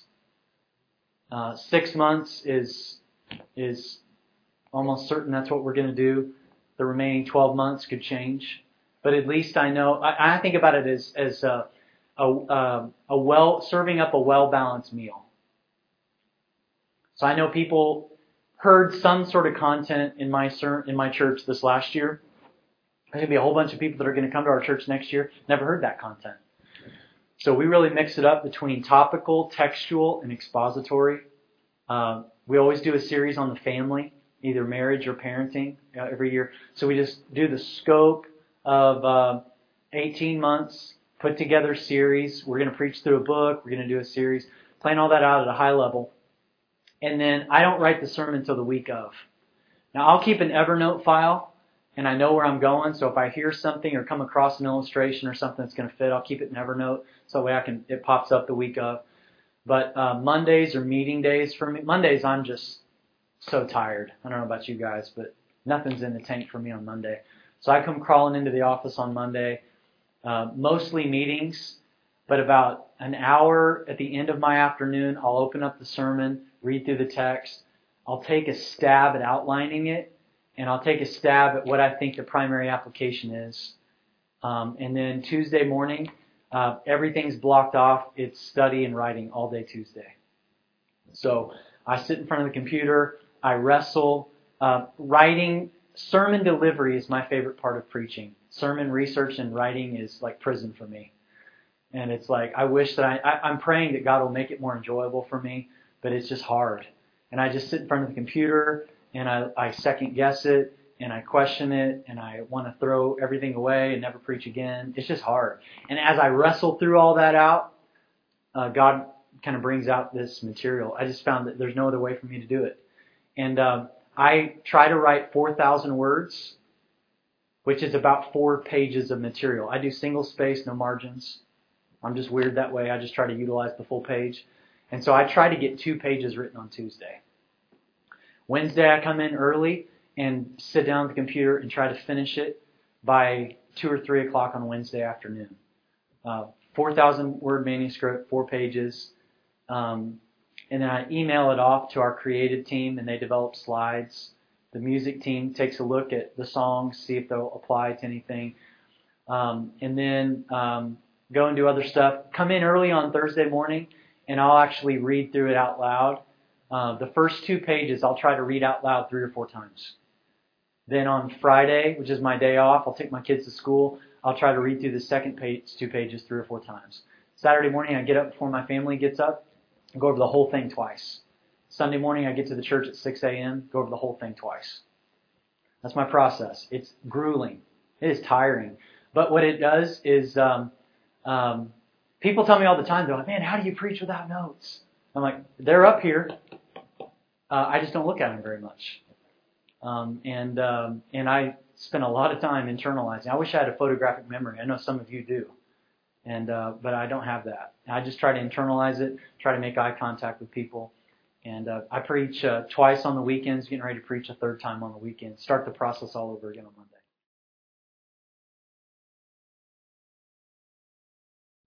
Uh, six months is is almost certain that's what we're going to do. The remaining twelve months could change, but at least I know. I, I think about it as as a a, a, a well serving up a well balanced meal. So I know people heard some sort of content in my ser- in my church this last year. There's going to be a whole bunch of people that are going to come to our church next year, never heard that content. So we really mix it up between topical, textual, and expository. Uh, we always do a series on the family, either marriage or parenting, uh, every year. So we just do the scope of uh, eighteen months, put together series. We're going to preach through a book. We're going to do a series. Plan all that out at a high level. And then I don't write the sermon until the week of. Now, I'll keep an Evernote file. And I know where I'm going, so if I hear something or come across an illustration or something that's going to fit, I'll keep it in Evernote so that way I can it pops up the week of. But uh, Mondays are meeting days for me. Mondays I'm just so tired. I don't know about you guys, but nothing's in the tank for me on Monday. So I come crawling into the office on Monday, uh, mostly meetings, but about an hour at the end of my afternoon, I'll open up the sermon, read through the text. I'll take a stab at outlining it. And I'll take a stab at what I think the primary application is. Um, and then Tuesday morning, uh, everything's blocked off. It's study and writing all day Tuesday. So I sit in front of the computer. I wrestle. Uh, writing, sermon delivery is my favorite part of preaching. Sermon research and writing is like prison for me. And it's like, I wish that I, I, I'm praying that God will make it more enjoyable for me, but it's just hard. And I just sit in front of the computer. And I, I second guess it, and I question it, and I want to throw everything away and never preach again. It's just hard. And as I wrestle through all that out, uh, God kind of brings out this material. I just found that there's no other way for me to do it. And um, I try to write four thousand words, which is about four pages of material. I do single space, no margins. I'm just weird that way. I just try to utilize the full page. And so I try to get two pages written on Tuesday. Wednesday I come in early and sit down at the computer and try to finish it by two or three o'clock on Wednesday afternoon. Uh, four thousand word manuscript, four pages. Um, and then I email it off to our creative team, and they develop slides. The music team takes a look at the songs, see if they'll apply to anything. Um, and then um, go and do other stuff. Come in early on Thursday morning, and I'll actually read through it out loud. Uh, the first two pages I'll try to read out loud three or four times. Then on Friday, which is my day off, I'll take my kids to school. I'll try to read through the second page, two pages three or four times. Saturday morning, I get up before my family gets up and go over the whole thing twice. Sunday morning, I get to the church at six a.m., go over the whole thing twice. That's my process. It's grueling. It is tiring. But what it does is um, um, people tell me all the time, they're like, man, how do you preach without notes? I'm like, they're up here. Uh, I just don't look at them very much. Um, and um, and I spend a lot of time internalizing. I wish I had a photographic memory. I know some of you do. and uh, But I don't have that. I just try to internalize it, try to make eye contact with people. And uh, I preach uh, twice on the weekends, getting ready to preach a third time on the weekend. Start the process all over again on Monday.